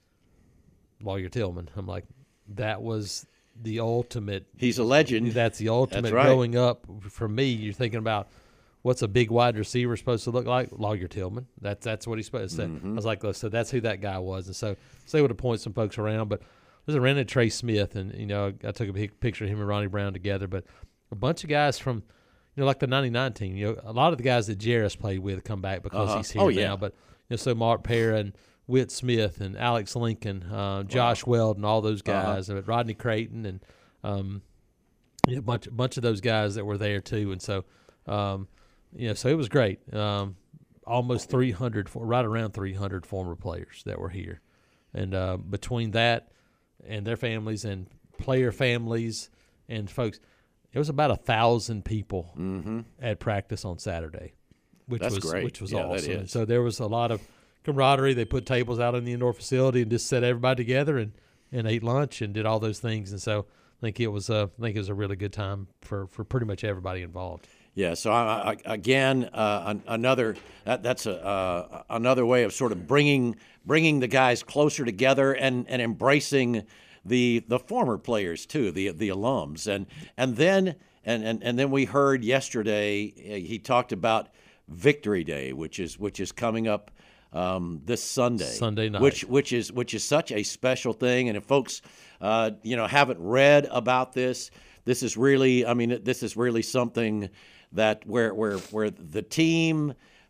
Lawyer Tillman. I'm like, that was the ultimate. He's a legend. That's the ultimate. That's right. Growing up for me, you're thinking about what's a big wide receiver supposed to look like? Lawyer Tillman. That's that's what he's supposed to say. Mm-hmm. I was like, so that's who that guy was. And so, so they would have pointed some folks around. But there's a ran Trey Smith, and you know, I took a pic- picture of him and Ronnie Brown together. But a bunch of guys from, you know, like the ninety-nine team. You know, a lot of the guys that Jarris played with come back because Uh-huh. he's here Oh, yeah. now. But you know, so Mark Parra and Whit Smith and Alex Lincoln, uh, Josh Weldon, all those guys, uh Rodney Creighton, and um, you know, a bunch, a bunch of those guys that were there too. And so, um, you know, so it was great. Um, almost three hundred, right around three hundred former players that were here, and uh, between that and their families and player families and folks, it was about a thousand people Mm-hmm. at practice on Saturday, which That's was great. which was Yeah, that awesome. is. And so there was a lot of camaraderie. They put tables out in the indoor facility and just set everybody together and, and ate lunch and did all those things. And so I think it was a I think it was a really good time for, for pretty much everybody involved. Yeah. So I, I, again, uh, an, another that, that's a uh, another way of sort of bringing bringing the guys closer together and, and embracing the the former players too, the the alums, and and then and, and, and then we heard yesterday uh, he talked about Victory Day, which is which is coming up um, this Sunday. Sunday night. which which is which is such a special thing. And if folks uh, you know haven't read about this, this is really I mean this is really something that where where where the team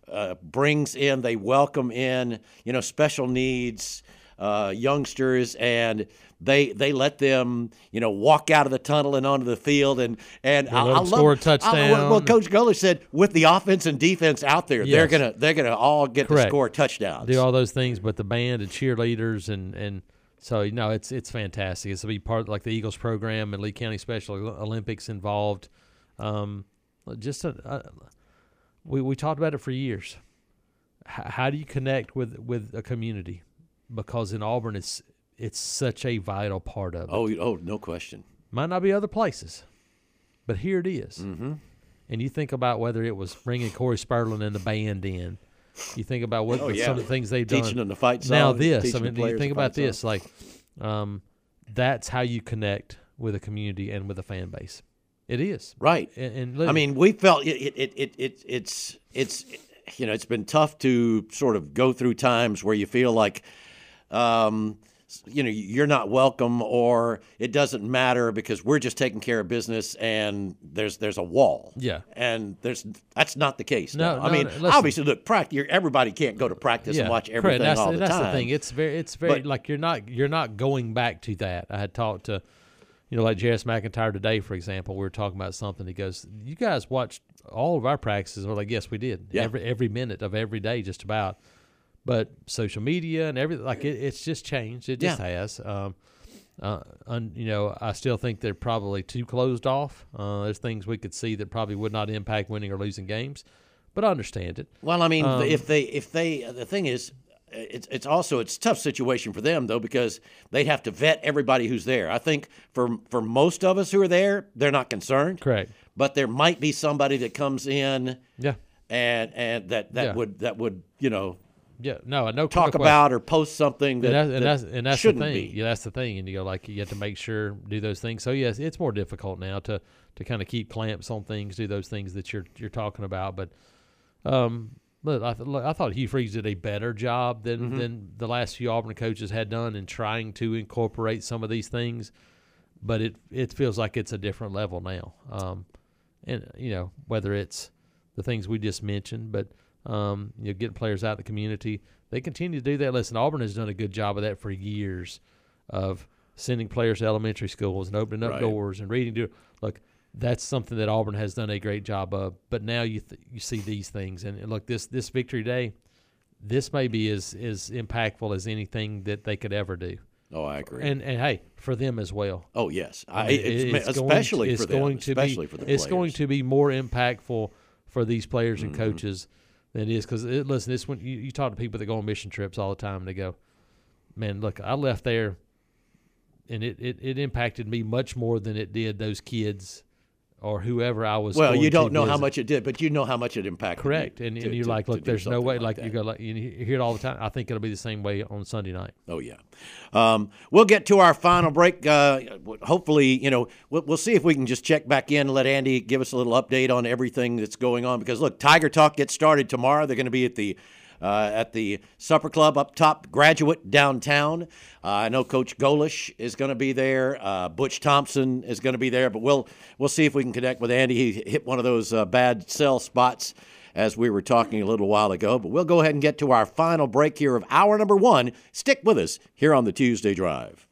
uh, brings in, they welcome in, you know, special needs uh, youngsters, and they they let them, you know, walk out of the tunnel and onto the field, and and They let I, them I love score a touchdown. I, well, well, Coach Golish said with the offense and defense out there, they're Yes. gonna they're gonna all get Correct. to score touchdowns. do all those things, but the band and cheerleaders and and so you know it's it's fantastic. It's to be part of like the Eagles program and Lee County Special Olympics involved. Um, just a, a, we we talked about it for years. H- how do you connect with with a community? Because in Auburn, it's it's such a vital part of it. Oh, oh, no question. Might not be other places, but here it is. Mm-hmm. And you think about whether it was bringing Corey Sperlin and the band in. You think about what Oh, what yeah. some of the things they've Teaching done. them to fight Now song, this, I teaching mean, the you players think to about fight this, song. like um, that's how you connect with a community and with a fan base. It is. Right. And, and I mean, we felt it, it, it, it, it's, it's, you know, it's been tough to sort of go through times where you feel like, um, you know, you're not welcome, or it doesn't matter because we're just taking care of business, and there's there's a wall. Yeah. And there's that's not the case. No, now. I no, mean, no, listen. obviously, look, practice. Everybody can't go to practice and watch correct. everything That's, all the that's time. the thing. It's very, it's very But- like you're not, you're not going back to that. I had talked to, you know, like Jarris McIntyre today, for example. We were talking about something. He goes, "You guys watched all of our practices?" We're like, "Yes, we did. Yeah. Every every minute of every day, just about." But social media and everything, like it, it's just changed. It just Yeah. has. Um, uh, un, you know, I still think they're probably too closed off. Uh, there's things we could see that probably would not impact winning or losing games, but I understand it. Well, I mean, Um, if they if they the thing is, it's it's also it's a tough situation for them though, because they'd have to vet everybody who's there. I think for for most of us who are there, they're not concerned. Correct. But there might be somebody that comes in Yeah. and and that that Yeah. would that would you know Yeah. No, no. talk no question. about or post something that, and that's, and that that's, and that's the shouldn't thing. be. Yeah, that's the thing. And you go like you have to make sure do those things. So yes, it's more difficult now to to kind of keep clamps on things, do those things that you're you're talking about. But um, look, I, th- look, I thought Hugh Freeze did a better job than Mm-hmm. than the last few Auburn coaches had done in trying to incorporate some of these things. But it it feels like it's a different level now. Um, and you know whether it's the things we just mentioned, but um, you know getting players out in the community. They continue to do that. Listen, Auburn has done a good job of that for years, of sending players to elementary schools and opening up Right. doors and reading to look. That's something that Auburn has done a great job of. But now you th- you see these things, and, and look, this this victory day, this may be as as impactful as anything that they could ever do. Oh, I agree. And and hey, for them as well. oh yes, I, It- it's, it's going especially to, for it's them, going to especially be, for the It's players. going to be more impactful for these players and Mm-hmm. coaches than it is because it, listen, this when you, you talk to people that go on mission trips all the time, and they go, "Man, look, I left there, and it, it, it impacted me much more than it did those kids or whoever I was." Well, going you don't to know how visit." much it did, but you know how much it impacted. Correct, you and, to- and you're to- like, to look, do there's no something way. Like, that. you go, like you hear it all the time. I think it'll be the same way on Sunday night. Oh yeah, um, we'll get to our final break. Uh, hopefully, you know, we'll, we'll see if we can just check back in and let Andy give us a little update on everything that's going on. Because look, Tiger Talk gets started tomorrow. They're going to be at the uh, at the Supper Club up top, Graduate downtown. Uh, I know Coach Golish is going to be there. Uh, Butch Thompson is going to be there. But we'll we'll see if we can connect with Andy. He hit one of those uh, bad cell spots as we were talking a little while ago. But we'll go ahead and get to our final break here of hour number one. Stick with us here on the Tuesday Drive.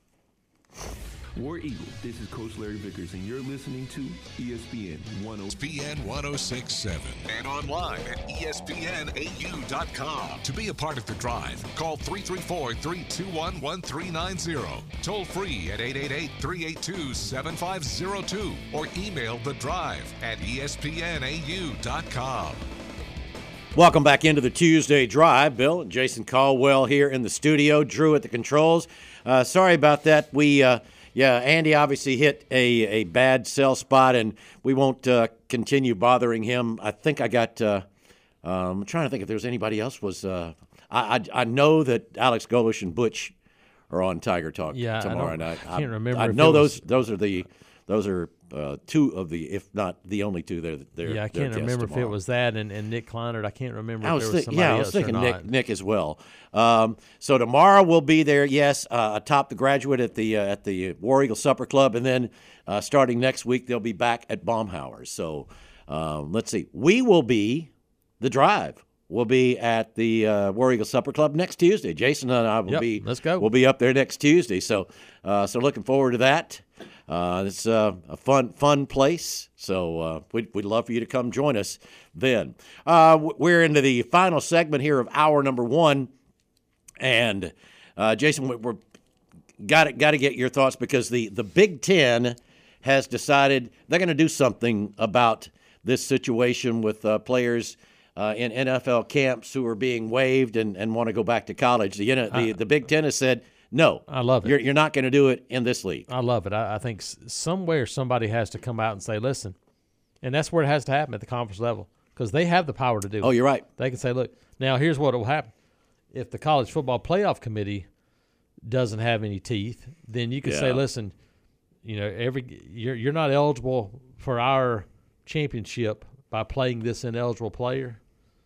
War Eagle, this is Coach Larry Vickers, and you're listening to E S P N one oh E S P N ten sixty-seven and online at E S P N A U dot com. To be a part of the drive, call three three four, three two one, one three nine zero. Toll free at eight eight eight, three eight two, seven five zero two or email the drive at E S P N A U dot com. Welcome back into the Tuesday Drive. Bill and Jason Caldwell here in the studio. Drew at the controls. Uh, sorry about that. We, uh, yeah, Andy obviously hit a, a bad cell spot, and we won't uh, continue bothering him. I think I got. Uh, um, I'm trying to think if there's anybody else. Was uh, I, I I know that Alex Golish and Butch are on Tiger Talk Yeah, I tomorrow don't- night. I can't remember I if know it was- those those are the those are uh, two of the, if not the only two. They're, they're Yeah, I they're can't guests remember if it tomorrow. was that and, and Nick Kleinert. I can't remember I if was there was thinking, somebody yeah, I was else thinking or Nick, not. Nick as well. Um, so tomorrow we'll be there. Yes, uh, atop the Graduate at the uh, at the War Eagle Supper Club, and then uh, starting next week they'll be back at Baumhauer. So um, let's see, we will be the Drive will be at the uh, War Eagle Supper Club next Tuesday. Jason and I will Yep, be let's go. We'll be up there next Tuesday. So, uh, so looking forward to that. Uh, it's uh, a fun, fun place. So uh, we'd, we'd love for you to come join us then. Uh, we're into the final segment here of hour number one, and uh, Jason, we're got to got to get your thoughts because the the Big Ten has decided they're going to do something about this situation with uh, players uh, in N F L camps who are being waived and, and want to go back to college. The, the the Big Ten has said, no, I love it. You're, you're not going to do it in this league. I love it. I, I think s- somewhere somebody has to come out and say, listen, and that's where it has to happen at the conference level because they have the power to do it. Oh, you're right. They can say, look, now here's what will happen. If the College Football Playoff Committee doesn't have any teeth, then you can Yeah. say, listen, you know, every you're you're not eligible for our championship by playing this ineligible player.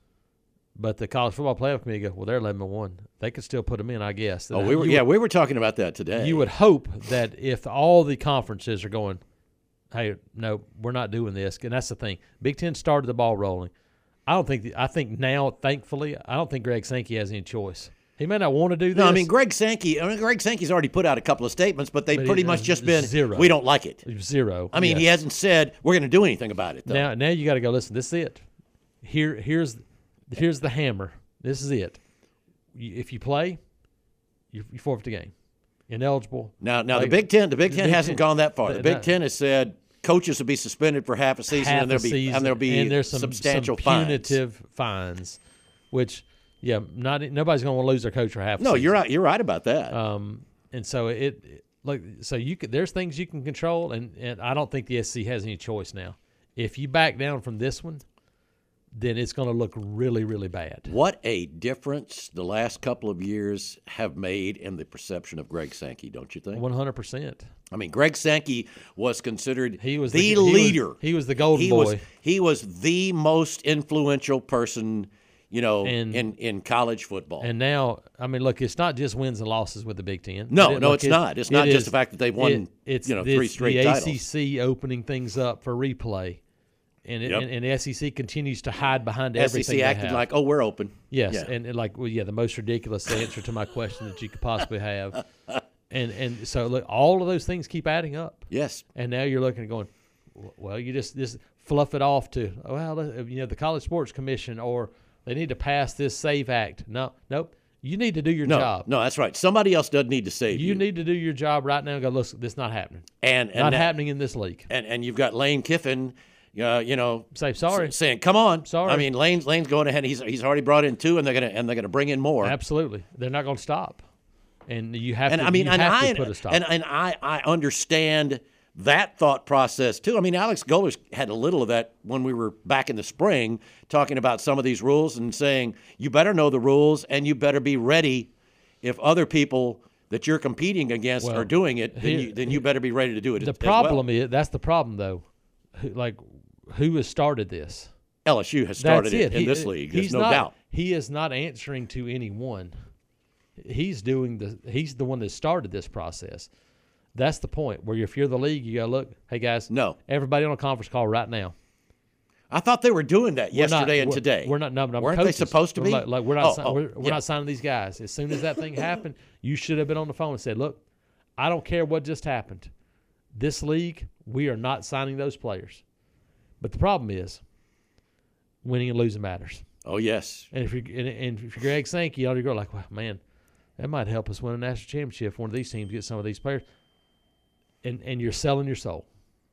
But the College Football Playoff Committee go, well, they're eleven and one. They could still put them in, I guess. Oh, we were, You yeah, would- we were talking about that today. You would hope that if all the conferences are going, hey, no, we're not doing this, and that's the thing. Big Ten started the ball rolling. I don't think. The, I think now, thankfully, I don't think Greg Sankey has any choice. He may not want to do this. No, I mean Greg Sankey. I mean Greg Sankey's already put out a couple of statements, but they've But pretty he- much just been zero. we don't like it. Zero. I mean, he yes. hasn't said we're going to do anything about it. Though. Now, now you got to go. Listen, this is it. Here, here's, here's the hammer. This is it. You, if you play, you, you forfeit the game. Ineligible. Now, now the Like, Big Ten, the Big Ten Big hasn't Ten- gone that far. The the- Big no. Ten has said coaches will be suspended for half a season, half and there'll a be season, and there'll be and there's some, substantial some fines. punitive fines, which yeah, not nobody's going to lose their coach for half. a No, season. you're right. You're right about that. Um, and so it, it like so you could there's things you can control, and and I don't think the S E C has any choice now. If you back down from this one, then it's going to look really, really bad. What a difference the last couple of years have made in the perception of Greg Sankey, don't you think? One hundred percent. I mean, Greg Sankey was considered He was the, the, he was- leader. He was, the golden he boy. was he was the most influential person, you know, And- in, in college football. And now, I mean, look, it's not just wins and losses with the Big Ten. No, It- no, look, it's it- not. It's it not just is- the fact that they've won, it- it's, you know, it's three straight the titles. A C C opening things up for replay, and, it, Yep. and and the S E C continues to hide behind S E everything C they acted have. like, oh, we're open. Yes, Yeah. and, and like, well, yeah, the most ridiculous answer to my question that you could possibly have, and and so look, all of those things keep adding up. Yes. And now you're looking and going, well, you just just fluff it off to, well, you know, the College Sports Commission, or they need to pass this SAVE Act. No, nope. You need to do your No, job. no, that's right. Somebody else doesn't need to save you. You need to do your job right now and go, look, this is not happening. and and not that- happening in this league. And and you've got Lane Kiffin, uh, you know, Say sorry. s- saying, "Come on." Sorry. I mean, Lane's Lane's going ahead. He's he's already brought in two, and they're gonna and they're gonna bring in more. Absolutely. They're not going to stop. And you have And to, I mean, you and have I to put a stop. and and I I understand that thought process too. I mean, Alex Gollers had a little of that when we were back in the spring talking about some of these rules and saying you better know the rules and you better be ready if other people that you're competing against Well, are doing it. Then here- you then you better be ready to do it. the as, as well. problem is, that's the problem, though. Who, like, who has started this? L S U has started That's it, in He- this league. There's he's no not, doubt. He is not answering to anyone. He's doing the. He's the one that started this process. That's the point where if you're the league, you go, look, hey guys, No. everybody on a conference call right now. I thought they were doing that We're not- yesterday and we're- today. We're not. No, no, Weren't coaches, they supposed to we're be? Like, like, we're not. Oh, si- oh, we're, we're yeah. not signing these guys. As soon as that thing happened, you should have been on the phone and said, "Look, I don't care what just happened. This league, we are not signing those players." But the problem is, winning and losing matters. Oh yes. And if you and, and if you're Greg Sankey, you ought to go like, "Well, man, that might help us win a national championship if one of these teams gets some of these players." And and you're selling your soul,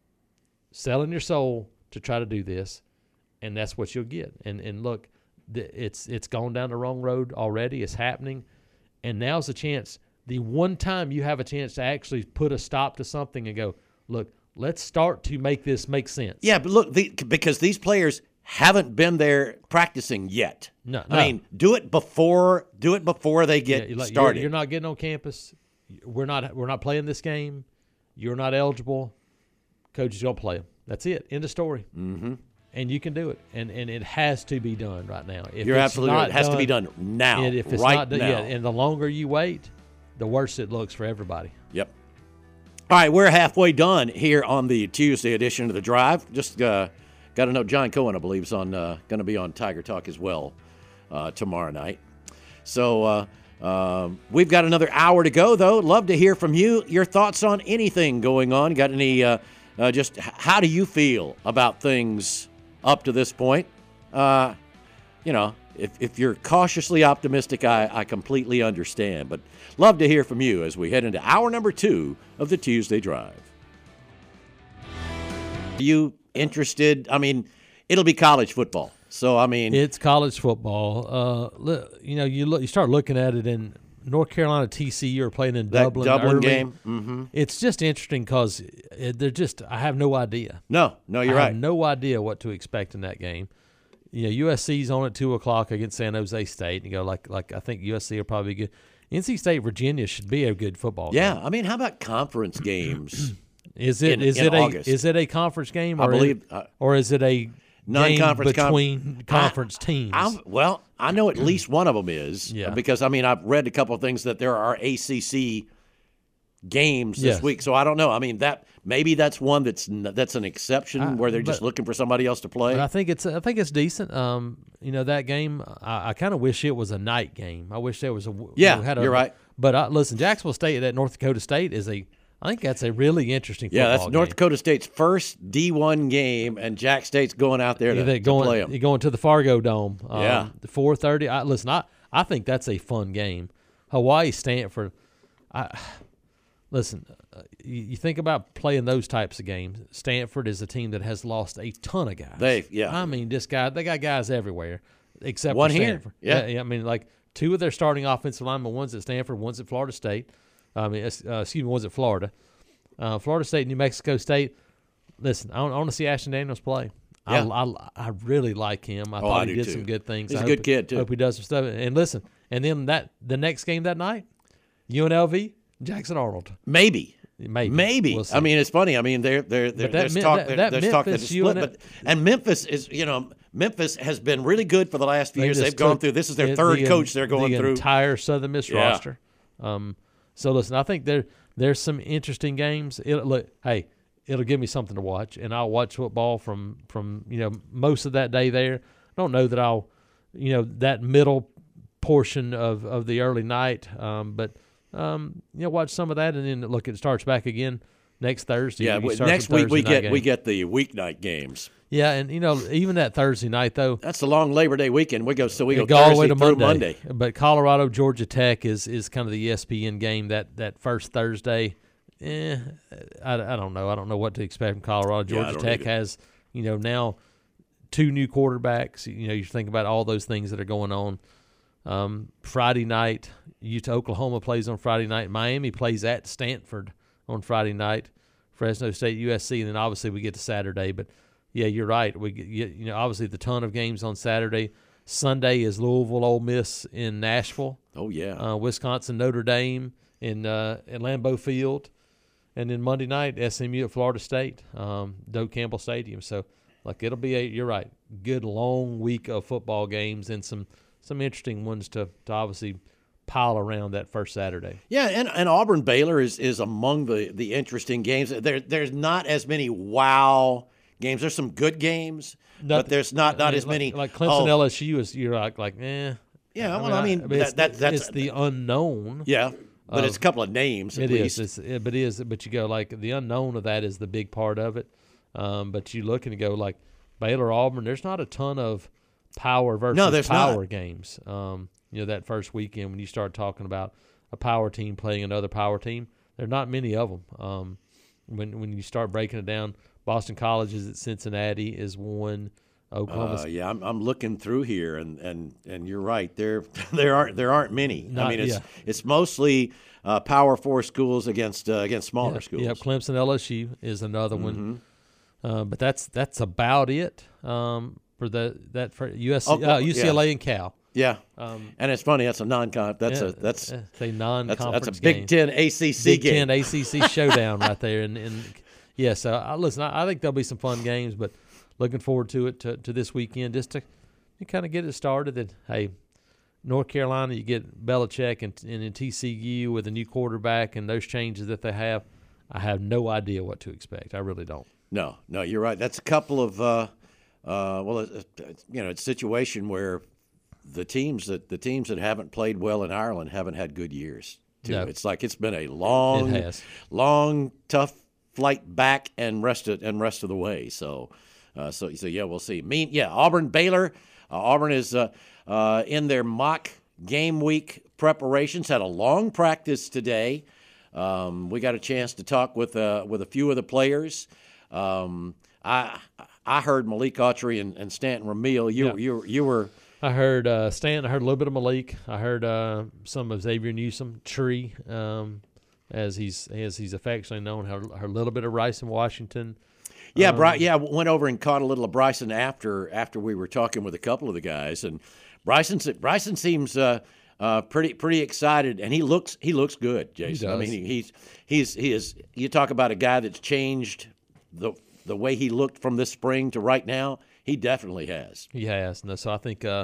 selling your soul to try to do this, and that's what you'll get. And and look, the, it's it's gone down the wrong road already. It's happening, and now's the chance. The one time you have a chance to actually put a stop to something and go, look, let's start to make this make sense. Yeah, but look, the, because these players haven't been there practicing yet. No, I no. mean, do it before do it before they get Yeah, like, started. You're, you're not getting on campus. We're not. We're not playing this game. You're not eligible. Coaches don't play them. That's it. End of story. Mm-hmm. And you can do it, and and it has to be done right now. If You're it's absolutely not right. It has to be done now, and if it's right not done, now. yeah, and the longer you wait, the worse it looks for everybody. Yep. All right, we're halfway done here on the Tuesday edition of The Drive. Just uh, got to know John Cohen, I believe, is on uh, going to be on Tiger Talk as well uh, tomorrow night. So uh, um, we've got another hour to go, though. Love to hear from you. Your thoughts on anything going on? Got any? Uh, uh, just how do you feel about things up to this point? Uh, you know, if if you're cautiously optimistic, I, I completely understand. But love to hear from you as we head into hour number two of the Tuesday Drive. Are you interested? I mean, it'll be college football. So, I mean. It's college football. Uh, you know, you look, you start looking at it in North Carolina, T C U are playing in that Dublin. Dublin early. game. Mm-hmm. It's just interesting because they're just, I have no idea. No, no, you're I right. have no idea what to expect in that game. You know, U S C's on at two o'clock against San Jose State. You go, like, like I think U S C will probably be good. N C State, Virginia should be a good football yeah, game. I mean, how about conference games? Is it in, is in it August. a is it a conference game? Or I believe, is, uh, or is it a non-conference game com- between conference I, teams? I'm, well, I know at least one of them is. Yeah. Because, I mean, I've read a couple of things that there are A C C games this Yes. week. So I don't know. I mean, that maybe that's one that's n- that's an exception I- where they're just but- looking for somebody else to play. But I think it's I think it's decent. Um, you know that game. I, I kind of wish it was a night game. I wish there was a Yeah, you know, had a, you're right. But I, listen, Jacksonville State at North Dakota State is a. I think that's a really interesting. Yeah, football that's North game. Dakota State's first D one game, and Jack State's going out there to, They're to going, play them. You're going to the Fargo Dome. Um, Yeah. four thirty. I, listen, I, I think that's a fun game. Hawaii, Stanford. I Listen, uh, you, you think about playing those types of games. Stanford is a team that has lost a ton of guys. They- yeah. I mean, this guy, they got guys everywhere except One for here. Stanford. Yeah. yeah. I mean, like two of their starting offensive linemen, one's at Stanford, one's at Florida State. I mean, uh, excuse me, one's at Florida. Uh, Florida State, New Mexico State. Listen, I, I want to see Ashton Daniels play. Yeah. I, I, I really like him. I Oh, thought I he do did too. some good things. He's I a hope- good kid, too. Hope he does some stuff. And listen, and then that the next game that night, U N L V, Jackson Arnold. Maybe. Maybe. Maybe. We'll see. I mean, it's funny. I mean, they're, they're, they're, But that there's Mi- talk, that- there- that there's talk that Memphis it's split. U N L But, and Memphis is, you know, Memphis has been really good for the last few They years. just They've gone took through. This is their the- third the, coach they're going the through. entire Southern Miss Yeah. roster. Um, so listen, I think there there's some interesting games. It, look, hey, it'll give me something to watch, and I'll watch football from from you know most of that day there. I don't know that I'll, you know, that middle portion of, of the early night, um, but um, you know, watch some of that, and then look, it starts back again next Thursday. Yeah, You we- start next some week we Thursday night get we games. get the weeknight games. Yeah, and you know, even that Thursday night though. That's the long Labor Day weekend. We go so we go, go all Thursday the way to through Monday. Monday. But Colorado, Georgia Tech is is kind of the E S P N game that, that first Thursday. Eh, I, I don't know. I don't know what to expect from Colorado. Yeah, I Georgia don't Tech either. has, you know, now two new quarterbacks. You know, you think about all those things that are going on. Um, Friday night, Utah, Oklahoma plays on Friday night. Miami plays at Stanford on Friday night. Fresno State, U S C, and then obviously we get to Saturday. But yeah, you're right. We get, you know, obviously the ton of games on Saturday. Sunday is Louisville, Ole Miss in Nashville. Oh yeah. Uh, Wisconsin, Notre Dame in uh, at Lambeau Field, and then Monday night S M U at Florida State, um, Doak Campbell Stadium. So, like, it'll be a you're right, good long week of football games and some some interesting ones to to obviously pile around that first Saturday. Yeah, and, and Auburn Baylor is, is among the, the interesting games. There there's not as many wow games. There's some good games, but there's not, not I mean, as many. Like, like Clemson, oh, L S U is you're like like eh. Yeah, well, I mean, it's, that- that- that's- it's the unknown. Yeah, but Um, it's a couple of names at It least. is. It's, it, but it is. But you go like the unknown of that is the big part of it. Um, but you look and you go like Baylor, Auburn. There's not a ton of power versus No, there's power not. games. Um, you know, that first weekend when you start talking about a power team playing another power team, there are not many of them. Um, when when you start breaking it down, Boston College is at Cincinnati is one. Oklahoma. Uh, yeah, I'm, I'm looking through here, and, and, and you're right. There there aren't there aren't many. I Not- mean, it's yeah. it's mostly uh, Power Four schools against uh, against smaller yeah, schools. Yeah, Clemson, L S U is another Mm-hmm. one. Uh, but that's that's about it um, for the that for U S C, Oklahoma, uh, U C L A yeah. and Cal. Yeah, Um, and it's funny. That's a non-con. That's yeah, a that's uh, it's a that's, non-conference that's a Big game. Ten A C C Big game. Ten A C C showdown right there. And, and yeah, so I, listen, I, I think there'll be some fun games, but looking forward to it to, to this weekend just to kind of get it started. And hey, North Carolina, you get Belichick and, and in T C U with a new quarterback and those changes that they have. I have no idea what to expect. I really don't. No, no, you're right. That's a couple of uh, uh, well, it's, it's, you know, it's a situation where the teams that the teams that haven't played well in Ireland haven't had good years. Too. No. It's like it's been a long, It has. long, tough flight back and rest of, and rest of the way. So, uh, so so yeah, we'll see. Mean yeah, Auburn Baylor. Uh, Auburn is uh, uh, in their mock game week preparations. Had a long practice today. Um, we got a chance to talk with uh, with a few of the players. Um, I I heard Malik Autry and, and Stanton Ramil. You Yeah. you you were. I heard uh, Stanton. I heard a little bit of Malik. I heard uh, some of Xavier Newsom, Tree, um, as he's as he's affectionately known. Heard, heard a little bit of Rice in Washington. Yeah, Um, Bri- yeah, went over and caught a little of Bryson after after we were talking with a couple of the guys, and Bryson Bryson seems uh, uh, pretty pretty excited, and he looks he looks good, Jason. I does. mean, he, he's he's he is. You talk about a guy that's changed the the way he looked from this spring to right now. He definitely has. He has. No, so I think, uh,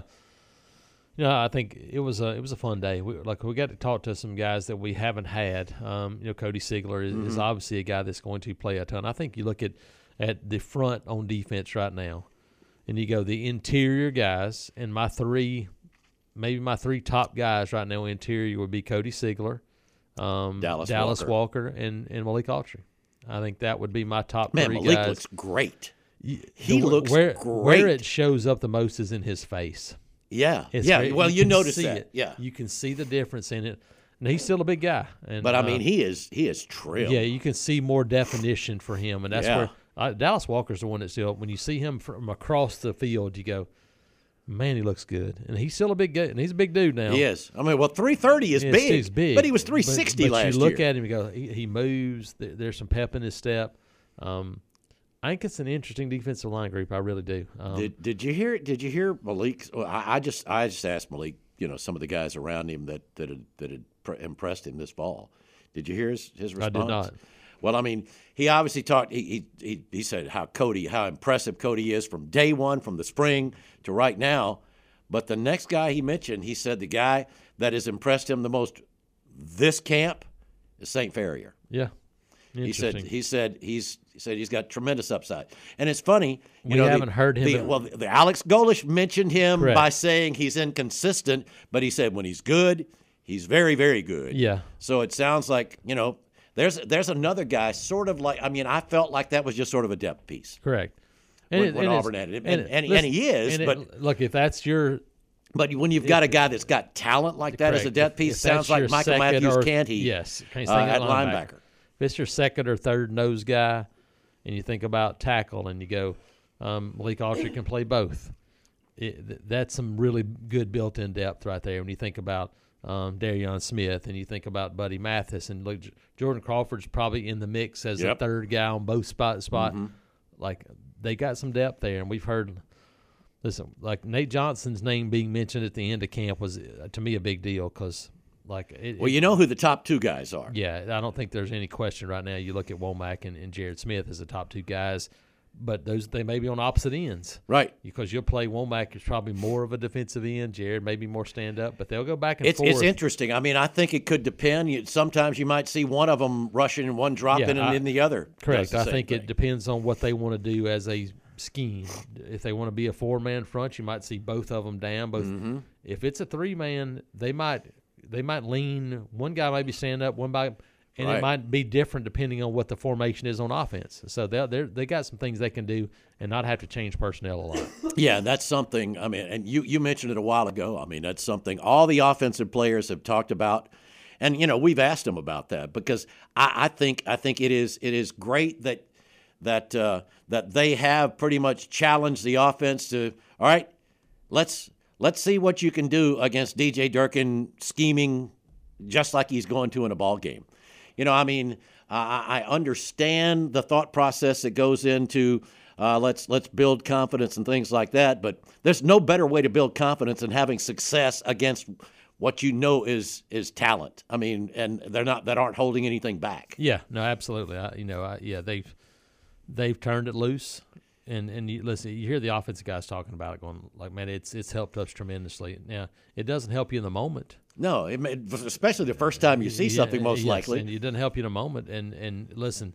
you know, I think it was a it was a fun day. We, like we got to talk to some guys that we haven't had. Um, you know, Cody Sigler is, Mm-hmm. is obviously a guy that's going to play a ton. I think you look at at the front on defense right now, and you go the interior guys, and my three, maybe my three top guys right now interior would be Cody Sigler, um, Dallas Walker, Walker. and and Malik Autry. I think that would be my top Man, three Malik guys. looks great. Y- he the- looks where, great. Where it shows up the most is in his face. Yeah, It's yeah. very- Well, you, can notice see that. it. Yeah, You can see the difference in it. And he's still a big guy. And, but I uh, mean, he is he is trim. yeah, you can see more definition for him. And that's Yeah. where uh, Dallas Walker's the one that's still, when you see him from across the field, you go, man, he looks good. And he's still a big guy. And he's a big dude now. He is. I mean, well, three thirty is Yes, big, he's big. but he was three sixty but, but last you look year. at him and go, he, he moves. There, there's some pep in his step. Um, I think it's an interesting defensive line group. I really do. Um, Did Did you hear? Did you hear Malik? Well, I, I just I just asked Malik. You know, some of the guys around him that that had, that had pr- impressed him this fall. Did you hear his, his I response? did not. Well, I mean, he obviously talked. He, he he he said how Cody, how impressive Cody is from day one, from the spring to right now. But the next guy he mentioned, he said the guy that has impressed him the most this camp is Saint Farrier. Yeah. He said Interesting. he said he's he said he's got tremendous upside, and it's funny. You We know, the- haven't heard him the- at- well, the, the Alex Golish mentioned him Correct. by saying he's inconsistent, but he said when he's good, he's very very good. Yeah. So it sounds like you know there's there's another guy sort of like I mean I felt like that was just sort of a depth piece. Correct. When- it- when it's- Auburn had it. And- and- and he is, and it- but- look, if that's your But when you've got a guy that's got talent like that as a correct. depth If- piece, if sounds that's like your Michael second Matthews or- can't he? yes, can't uh, think at of linebacker. linebacker. If it's your second or third nose guy, and you think about tackle, and you go, um, Malik Autry can play both. It, th- that's some really good built-in depth right there. When you think about um, Darion Smith, and you think about Buddy Mathis, and look, J- Jordan Crawford's probably in the mix as Yep. a third guy on both spot spot. Mm-hmm. Like they got some depth there, and we've heard. Listen, like Nate Johnson's name being mentioned at the end of camp was uh, to me a big deal because, like, it, Well, it- you know who the top two guys are. yeah, I don't think there's any question right now. You look at Womack and, and Jared Smith as the top two guys, but those they may be on opposite ends Right. because you'll play Womack is probably more of a defensive end. Jared maybe more stand up, but they'll go back and It's forth. it's interesting. I mean, I think it could depend. You, sometimes you might see one of them rushing and one dropping, Yeah, and I- then the other. does Correct. the I same think thing. it depends on what they want to do as a scheme. If they want to be a four-man front, you might see both of them down. Both. Mm-hmm. If it's a three-man, they might they might lean. One guy might be stand up, one by, and Right. it might be different depending on what the formation is on offense. So they they they got some things they can do and not have to change personnel a lot. Yeah, that's something. I mean, and you, you mentioned it a while ago. I mean, that's something all the offensive players have talked about, and you know we've asked them about that because I, I think I think it is it is great that that uh, that they have pretty much challenged the offense to all right, let's let's see what you can do against D J Durkin scheming just like he's going to in a ball game. You know, I mean, I, I understand the thought process that goes into uh, let's let's build confidence and things like that. But there's no better way to build confidence than having success against what you know is is talent. I mean, and they're not that aren't holding anything back. Yeah, no, absolutely. I, you know, I, yeah, they've they've turned it loose, and and you, listen, you hear the offensive guys talking about it, going like, man, it's it's helped us tremendously. Now, it doesn't help you in the moment. No, it, may- especially the first time you see Yeah, something, most yes, likely. and it doesn't help you in a moment. And and listen,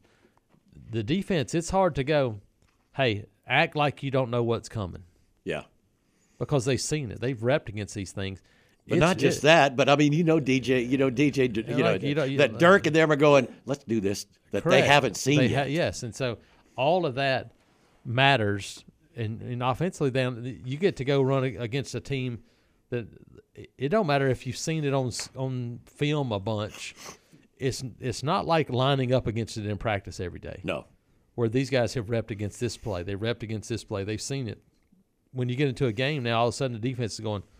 the defense, it's hard to go, hey, act like you don't know what's coming. Yeah. because they've seen it. They've repped against these things. But It's- not just it- that, but I mean, you know, D J, you know, D J, you know, like, you know, you- that Dirk and them are going, let's do this that Correct. they haven't seen They yet. ha- yes, and so all of that matters. And, and offensively, then you get to go run a- against a team that it don't matter if you've seen it on s- on film a bunch. It's it's not like lining up against it in practice every day. No. Where these guys have repped against this play, they repped against this play, they've seen it. When you get into a game now, all of a sudden the defense is going,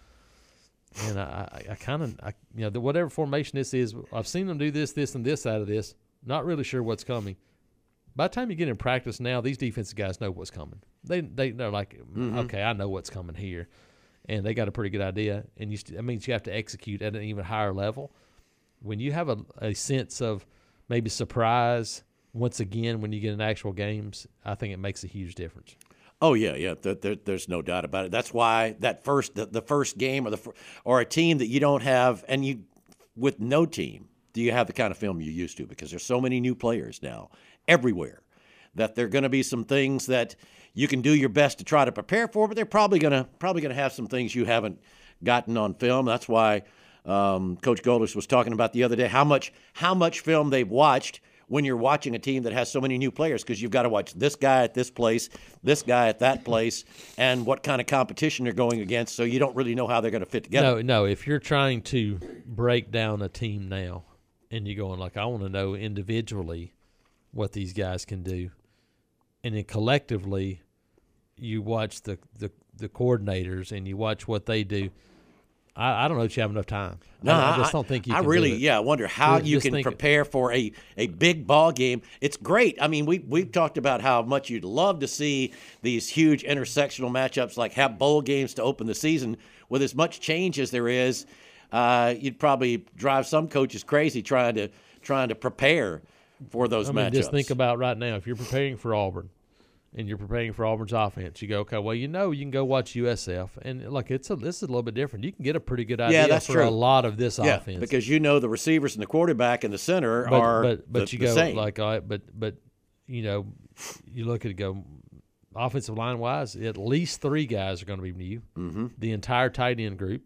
man, I, I, I kind of, I, you know, the, whatever formation this is, I've seen them do this, this, and this out of this. Not really sure what's coming. By the time you get in practice now, these defensive guys know what's coming. They they they're like, Mm-hmm. okay, I know what's coming here, and they got a pretty good idea. And you, st- that means you have to execute at an even higher level. When you have a, a sense of maybe surprise once again when you get in actual games, I think it makes a huge difference. Oh yeah, yeah. There, there, there's no doubt about it. That's why that first, the, the first game, or the fir- or a team that you don't have, and you with no team, do you have the kind of film you used to? Because there's so many new players now everywhere that there are going to be some things that you can do your best to try to prepare for, but they're probably going to probably going to have some things you haven't gotten on film. That's why um, Coach Golders was talking about the other day how much how much film they've watched when you're watching a team that has so many new players, because you've got to watch this guy at this place, this guy at that place, and what kind of competition they're going against, so you don't really know how they're going to fit together. No, no. If you're trying to break down a team now, and you're going like, I want to know individually what these guys can do, and then collectively, you watch the the, the coordinators and you watch what they do. I, I don't know if you have enough time. No, I, I just don't think you. I can really, do it. yeah, I wonder how Just you can think- prepare for a, a big ball game. It's great. I mean, we we've talked about how much you'd love to see these huge intersectional matchups, like have bowl games to open the season. With as much change as there is, uh, you'd probably drive some coaches crazy trying to trying to prepare for those I mean, matchups. just think about right now. If you're preparing for Auburn, and you're preparing for Auburn's offense, you go, okay, well, you know, you can go watch U S F, and like it's a this is a little bit different. You can get a pretty good idea that's for true. a lot of this yeah, offense because you know the receivers and the quarterback and the center but, are but, but the, you the go same. like, all right, but but you know, you look at it, go offensive line wise, at least three guys are going to be new. Mm-hmm. The entire tight end group.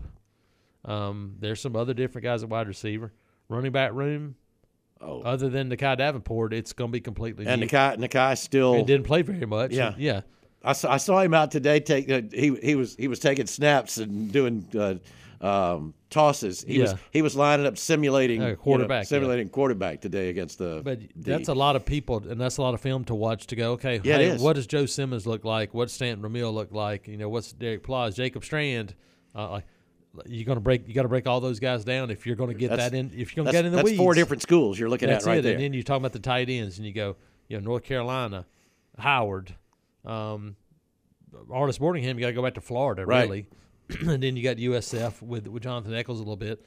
Um, there's some other different guys at wide receiver, running back room. Oh. Other than Nakai Davenport, it's going to be completely and new. Nakai, Nakai still He didn't play very much. Yeah. yeah. I saw, I saw him out today. Take uh, he he was he was taking snaps and doing uh, um, tosses. He was Yeah. he was lining up simulating Uh, you know, quarterback, yeah. simulating quarterback today against the. But D. that's a lot of people, and that's a lot of film to watch to go, okay, Yeah, it hey, is. what does Joe Simmons look like? What's Stanton Ramil look like? You know, what's Derek Plaz, Jacob Strand? Uh, like, you're gonna break. You got to break all those guys down if you're going to get That's- that in. If you're going to that's, get in the that's weeds, four different schools you're looking that's at right it. there. And then you're talking about the tight ends, and you go, you know, North Carolina, Howard, um, Artist Boardingham. You got to go back to Florida, Right. really, and then you got U S F with with Jonathan Eccles a little bit,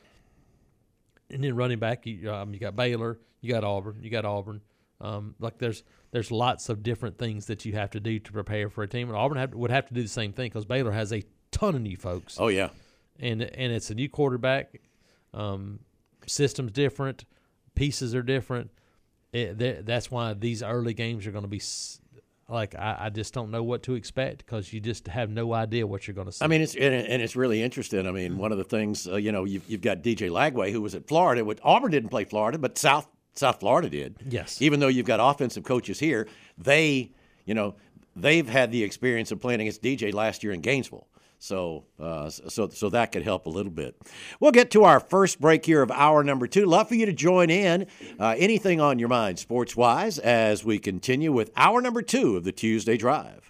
and then running back, you um, you got Baylor, you got Auburn, you got Auburn. Um, like there's there's lots of different things that you have to do to prepare for a team, and Auburn have, would have to do the same thing because Baylor has a ton of new folks. oh yeah, and and it's a new quarterback. Um, systems different, pieces are different. It, th- that's why these early games are going to be s- like I, I just don't know what to expect because you just have no idea what you're going to see. I mean, it's and, it- and it's really interesting. I mean, one of the things uh, you know, you've, you've got D J Lagway who was at Florida. With Auburn didn't play Florida, but South South Florida did. Yes. Even though you've got offensive coaches here, they you know they've had the experience of playing against D J last year in Gainesville. So, uh, so, so that could help a little bit. We'll get to our first break here of hour number two. Love for you to join in. Uh, anything on your mind, sports-wise, as we continue with hour number two of the Tuesday Drive.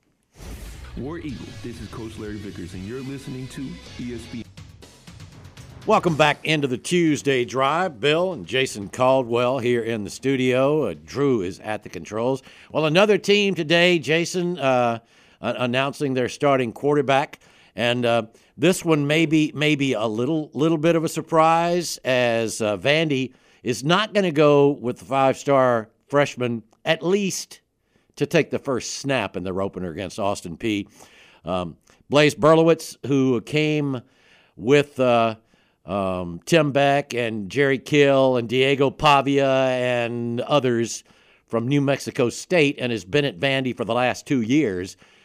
War Eagle, this is Coach Larry Vickers, and you're listening to E S P N. Welcome back into the Tuesday Drive. Bill and Jason Caldwell here in the studio. Uh, Drew is at the controls. Well, another team today, Jason, uh, uh, announcing their starting quarterback. And uh, this one may be, may be a little, little bit of a surprise, as uh, Vandy is not going to go with the five-star freshman, at least to take the first snap in their opener against Austin Peay. Um, Blaise Berlowitz, who came with uh, um, Tim Beck and Jerry Kill and Diego Pavia and others from New Mexico State and has been at Vandy for the last two years,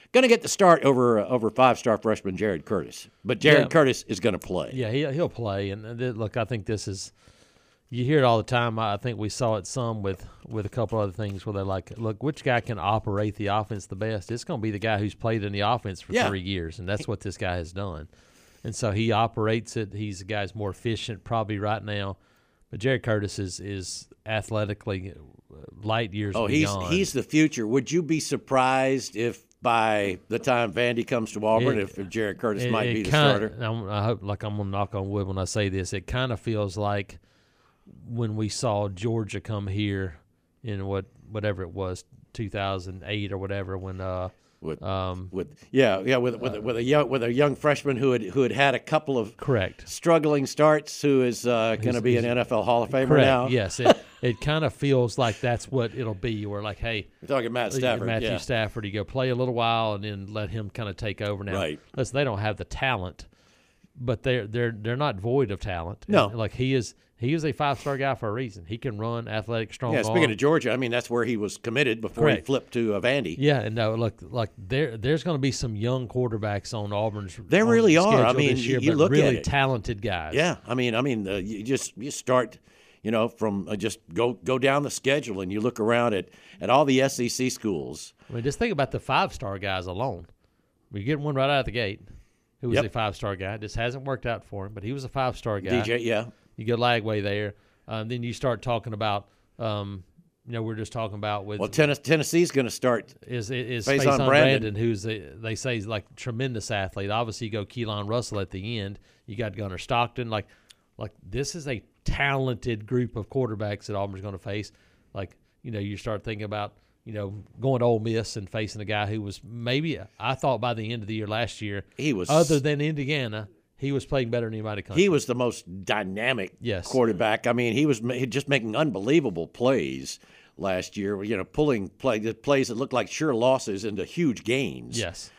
going to get the start over uh, over five-star freshman Jared Curtis. But Jared Yeah. Curtis is going to play. Yeah, he, he'll play. And, and th- look, I think this is – you hear it all the time. I think we saw it some with, with a couple other things where they're like, look, which guy can operate the offense the best? It's going to be the guy who's played in the offense for Yeah. three years, and that's what this guy has done. And so he operates it. He's the guy who's more efficient probably right now. But Jared Curtis is, is athletically light years Oh, he's beyond. he's the future. Would you be surprised if by the time Vandy comes to Auburn, It- if, if Jared Curtis It- might it be the kinda- starter? I'm- I hope, like I'm gonna knock on wood when I say this. It kind of feels like when we saw Georgia come here in what whatever it was, two thousand eight or whatever, when uh, With, um, with yeah, yeah, with with, with a young with a young freshman who had who had had a couple of correct, struggling starts, who is uh, going to He's- be an he's- N F L Hall of Famer correct. now. Yes, it it kind of feels like that's what it'll be. We're like, hey, We're talking Matt Stafford. Matthew yeah. Stafford, you go play a little while and then let him kind of take over. Now, Right. listen, they don't have the talent, but they're they're they're not void of talent. No. And, like he is he is a five star guy for a reason. He can run, athletic, strong. Yeah, speaking arm. of Georgia, I mean that's where he was committed before he Correct. flipped to uh, Vandy. Yeah, and no, look, like there, there's going to be some young quarterbacks on Auburn's. There on really the are. I schedule mean, this year, you but look at really it. talented guys. Yeah, I mean, I mean, uh, you just you start, you know, from uh, just go go down the schedule and you look around at at all the S E C schools. I mean, just think about the five star guys alone. We get one right out of the gate, who was Yep. a five star guy. This hasn't worked out for him, but he was a five star guy. D J, yeah, You go Lagway there. Um, then you start talking about, um, you know, we're just talking about with well, Tennessee, Tennessee's going to start. is is Faison Faison Brandon. Brandon, who's a, they say is like a tremendous athlete. Obviously, you go Keelan Russell at the end. You got Gunnar Stockton. Like, like this is a talented group of quarterbacks that Auburn's going to face. Like, you know, you start thinking about, you know, going to Ole Miss and facing a guy who was maybe I thought by the end of the year last year, He was other than Indiana, he was playing better than anybody. Country. he was the most dynamic Yes. quarterback. I mean, he was ma- just making unbelievable plays last year. You know, pulling play plays that looked like sure losses into huge gains. Yes.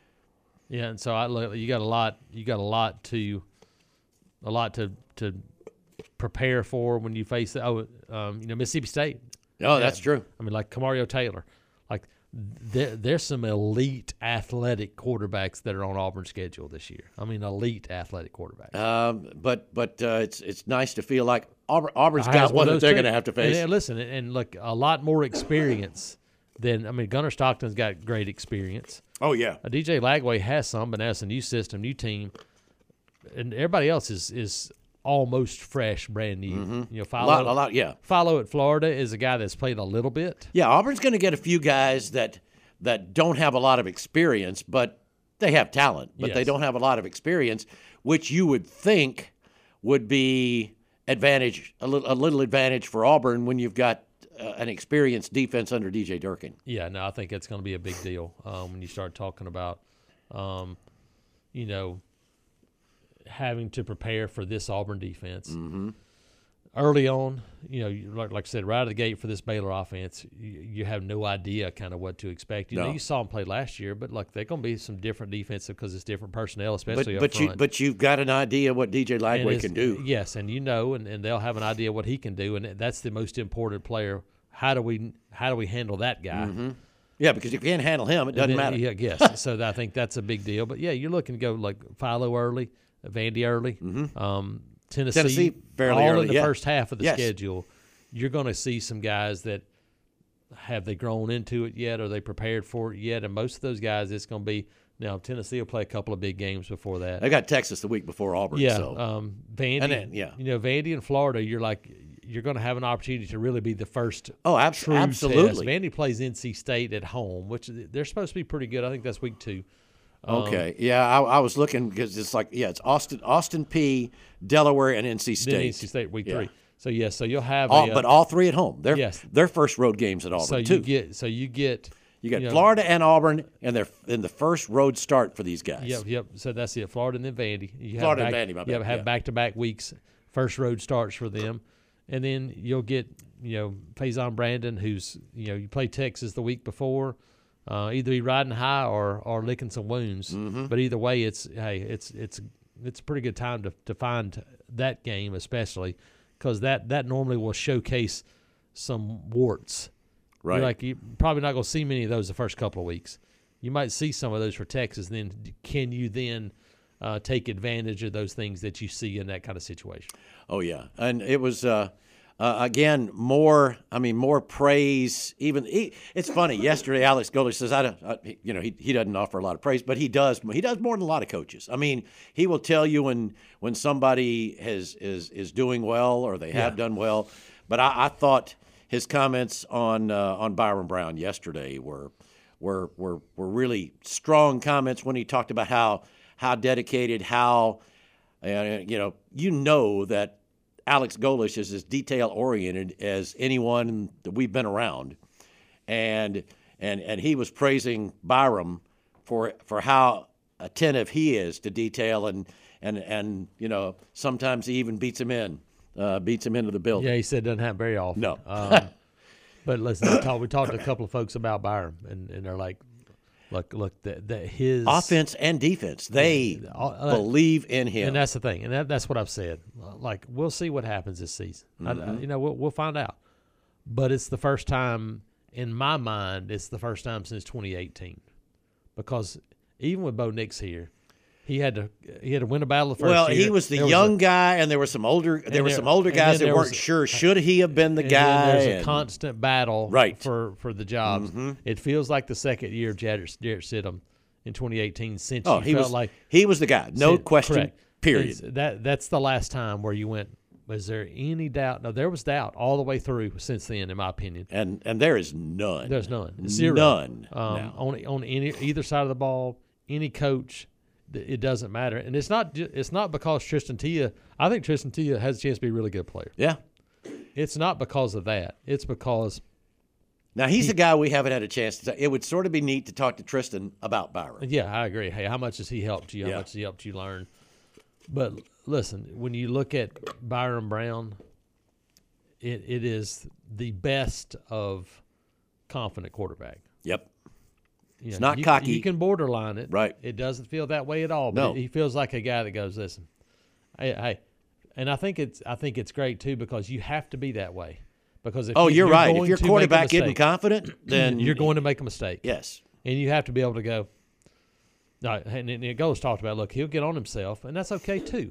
Yeah, and so I look. You got a lot. You got a lot to, a lot to to prepare for when you face. Oh, um, you know Mississippi State. Oh, that's true. I mean, like Kamario Taylor. Like there, there's some elite athletic quarterbacks that are on Auburn's schedule this year. I mean, elite athletic quarterbacks. Um, but but uh, it's it's nice to feel like Auburn, Auburn's I got have one that those they're too. going to have to face. And, and listen, and, and look, a lot more experience than I mean. Gunnar Stockton's got great experience. oh yeah, Uh, D J Lagway has some, but now it's a new system, new team, and everybody else is is almost fresh, brand new. You know, Mm-hmm. a follow lot, a lot. Yeah, follow at Florida is a guy that's played a little bit. yeah. Auburn's going to get a few guys that that don't have a lot of experience, but they have talent, but they Yes. don't have a lot of experience, which you would think would be advantage a little a little advantage for Auburn when you've got uh, an experienced defense under D J Durkin. Yeah, no, I think it's going to be a big deal um, when you start talking about, um, you know, having to prepare for this Auburn defense. Mm-hmm. Early on, you know, you- like, like I said, right out of the gate for this Baylor offense, you, you have no idea kind of what to expect. You No. know, you saw them play last year, but like they're going to be some different defensive because it's different personnel, But especially up but you front. but you've got an idea what D J And Lagway it's- can do. Yes, and you know, and, and they'll have an idea what he can do, and that's the most important player. How do we how do we handle that guy? Yeah, because if you can't handle him, it doesn't Then- matter. Yeah, yes. So I think that's a big deal. But yeah, you're looking to go like Philo early, Vandy early, um, Tennessee, Tennessee fairly all early, in the yeah. first half of the Yes. schedule. You're going to see some guys that have they grown into it yet? Are they prepared for it yet? And most of those guys, it's going to be now. Tennessee will play a couple of big games before that. They got Texas the week before Auburn. Yeah, so. um, Vandy. And then, yeah. you know, Vandy and Florida. You're like you're going to have an opportunity to really be the first. Oh, abs- true absolutely. test. Vandy plays N C State at home, which they're supposed to be pretty good. I think that's week two. Okay, yeah, I, I was looking because it's like, yeah, it's Austin, Austin P, Delaware, and N C State. Then N C State week Yeah. three. So yes, so you'll have All, a, uh, but all three at home. They're, Yes. their first road games at Auburn so you too. get so you get you got know, Florida and Auburn, and they're in the first road start for these guys. Yep, yep. So that's it. Florida and then Vandy. You have Florida back, and Vandy, my You bad, have, have yeah. back-to-back weeks, first road starts for them, and then you'll get you know Faison Brandon, who's you know you play Texas the week before, uh, either he riding high or or licking some wounds. Mm-hmm. But either way, it's hey, it's it's it's a pretty good time to to find that game, especially because that that normally will showcase some warts. Right. You're like you're probably not going to see many of those the first couple of weeks. you might see some of those for Texas. Then can you then uh, take advantage of those things that you see in that kind of situation? Oh yeah, and it was uh, uh, again more. I mean, more praise. Even he, it's funny. Yesterday, Alex Golesh says, "I don't." Uh, you know, he he doesn't offer a lot of praise, but he does. He does more than a lot of coaches. I mean, he will tell you when when somebody has is is doing well or they have yeah. done well. But I, I thought his comments on uh, on Byron Brown yesterday were were were were really strong comments when he talked about how how dedicated, how uh, you know, you know that Alex Golesh is as detail oriented as anyone that we've been around, and and and he was praising Byram for for how attentive he is to detail, and and and you know, sometimes he even beats him in. Uh, beats him into the building. Yeah, he said it doesn't happen very often. No. um, but listen, we talked, we talked to a couple of folks about Byram, and, and they're like, look, look, that his offense and defense, they uh, believe in him. And that's the thing, and that, that's what I've said. Like, we'll see what happens this season. Mm-hmm. I, you know, we'll, we'll find out. But it's the first time, in my mind, it's the first time since twenty eighteen. Because even with Bo Nix here, He had to he had to win a battle the first well, year. Well, he was the there young was a, guy, and there were some older there were there, some older guys that weren't a, sure should he have been the and guy. There's and, a constant battle right. for, for the jobs. Mm-hmm. It feels like the second year of Jarrett, Jarrett Stidham in twenty eighteen since oh, you he felt was, like he was the guy, no since, question. Correct. Period. It's, that that's the last time where you went. Was there any doubt? No, there was doubt all the way through since then, in my opinion. And and there is none. There's none. Zero. None. Um, now. On on any either side of the ball, any coach. It doesn't matter, and it's not. It's not because Tristan Tia. I think Tristan Tia has a chance to be a really good player. Yeah, it's not because of that. It's because now he's he, the guy we haven't had a chance to. It would sort of be neat to talk to Tristan about Byron. Yeah, I agree. Hey, how much has he helped you? How yeah. much has he helped you learn? But listen, when you look at Byron Brown, it it is the best of confident quarterback. Yep. You it's know, not you, cocky. You can borderline it. Right. It doesn't feel that way at all. But no. it, he feels like a guy that goes, listen, hey, hey, and I think it's I think it's great too because you have to be that way. Because if oh, you, you're, you're right. Going if your to quarterback mistake, isn't confident, then you're going to make a mistake. Yes. And you have to be able to go. No, and, and Golesh talked about, look, he'll get on himself, and that's okay too.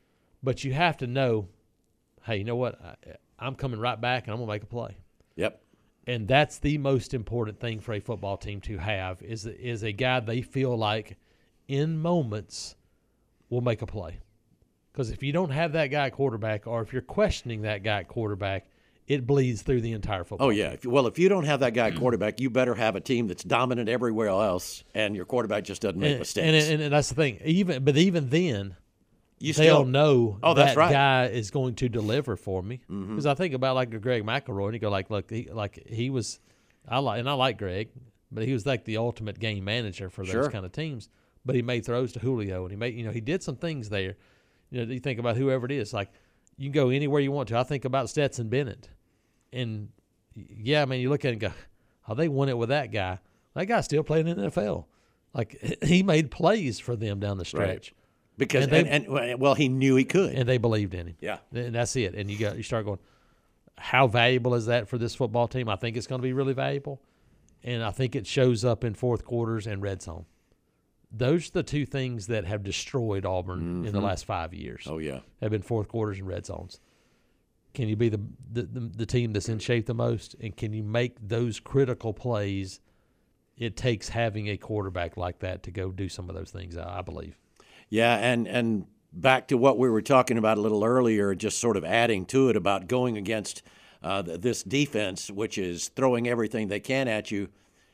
But you have to know, hey, you know what? I, I'm coming right back, and I'm going to make a play. Yep. And that's the most important thing for a football team to have is is a guy they feel like in moments will make a play. Because if you don't have that guy at quarterback or if you're questioning that guy at quarterback, it bleeds through the entire football Oh, yeah. team. If, well, if you don't have that guy at quarterback, you better have a team that's dominant everywhere else and your quarterback just doesn't make and, mistakes. And, and, and that's the thing. Even But even then, you they'll still, know oh, that that's right. guy is going to deliver for me. Because mm-hmm. I think about like a Greg McElroy, and you go like, look, he, like he was – I like and I like Greg, but he was like the ultimate game manager for those sure. kind of teams. But he made throws to Julio, and he made you know he did some things there. You know, you think about whoever it is, like you can go anywhere you want to. I think about Stetson Bennett, and yeah, I mean you look at it and go, oh, they won it with that guy. That guy's still playing in the N F L. Like he made plays for them down the stretch. Right. Because and, they, and, and well, he knew he could, and they believed in him. Yeah, and that's it. And you got you start going. How valuable is that for this football team? I think it's going to be really valuable, and I think it shows up in fourth quarters and red zone. Those are the two things that have destroyed Auburn mm-hmm. in the last five years. Oh, yeah. Have been fourth quarters and red zones. Can you be the the, the the team that's in shape the most, and can you make those critical plays? It takes having a quarterback like that to go do some of those things, I believe. Yeah, and and – back to what we were talking about a little earlier, just sort of adding to it about going against uh, this defense, which is throwing everything they can at you.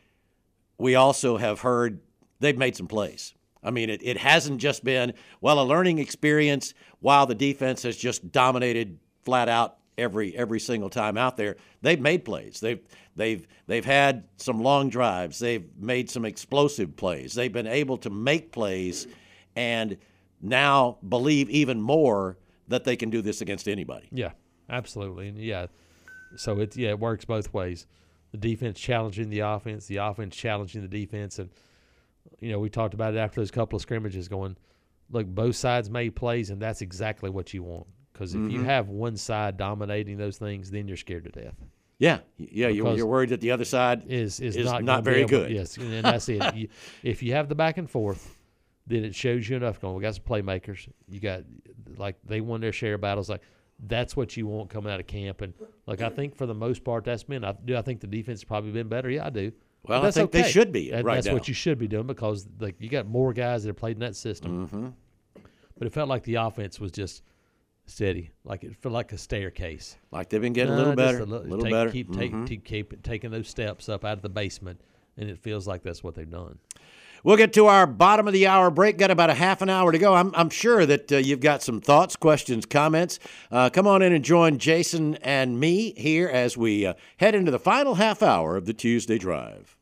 We also have heard they've made some plays. I mean, it, it hasn't just been, well, a learning experience while the defense has just dominated flat out every every single time out there. They've made plays. They've they've they've had some long drives. They've made some explosive plays. They've been able to make plays and now believe even more that they can do this against anybody. Yeah, absolutely. And yeah, so it yeah it works both ways. The defense challenging the offense, the offense challenging the defense, and you know we talked about it after those couple of scrimmages. Going, look, both sides made plays, and that's exactly what you want. Because if mm-hmm. you have one side dominating those things, then you're scared to death. Yeah, yeah. You're, Because you're worried that the other side is is, is not, not gonna be very able- good. Yes, and that's it. You, if you have the back and forth, then it shows you enough. Going, we got some playmakers. You got like they won their share of battles. Like that's what you want coming out of camp. And like I think for the most part, that's been. I, do I think the defense has probably been better? Yeah, I do. Well, But I that's think they okay. should be And right That's now. what you should be doing because like you got more guys that have played in that system. Mm-hmm. But it felt like the offense was just steady, like it felt like a staircase. Like they've been getting a Nah, little just better, a li- little take- better. Keep, take, Mhm. keep, keep taking those steps up out of the basement, and it feels like that's what they've done. We'll get to our bottom of the hour break. Got about a half an hour to go. I'm, I'm sure that uh, you've got some thoughts, questions, comments. Uh, come on in and join Jason and me here as we uh, head into the final half hour of the Tuesday Drive.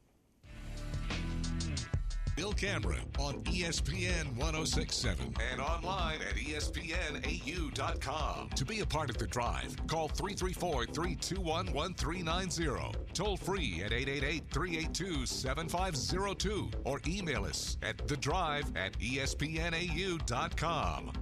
Bill Cameron on E S P N one oh six point seven and online at E S P N A U dot com. To be a part of the drive, call three three four, three two one, one three nine zero. Toll free at eight eight eight, three eight two, seven five zero two or email us at the drive at E S P N A U dot com.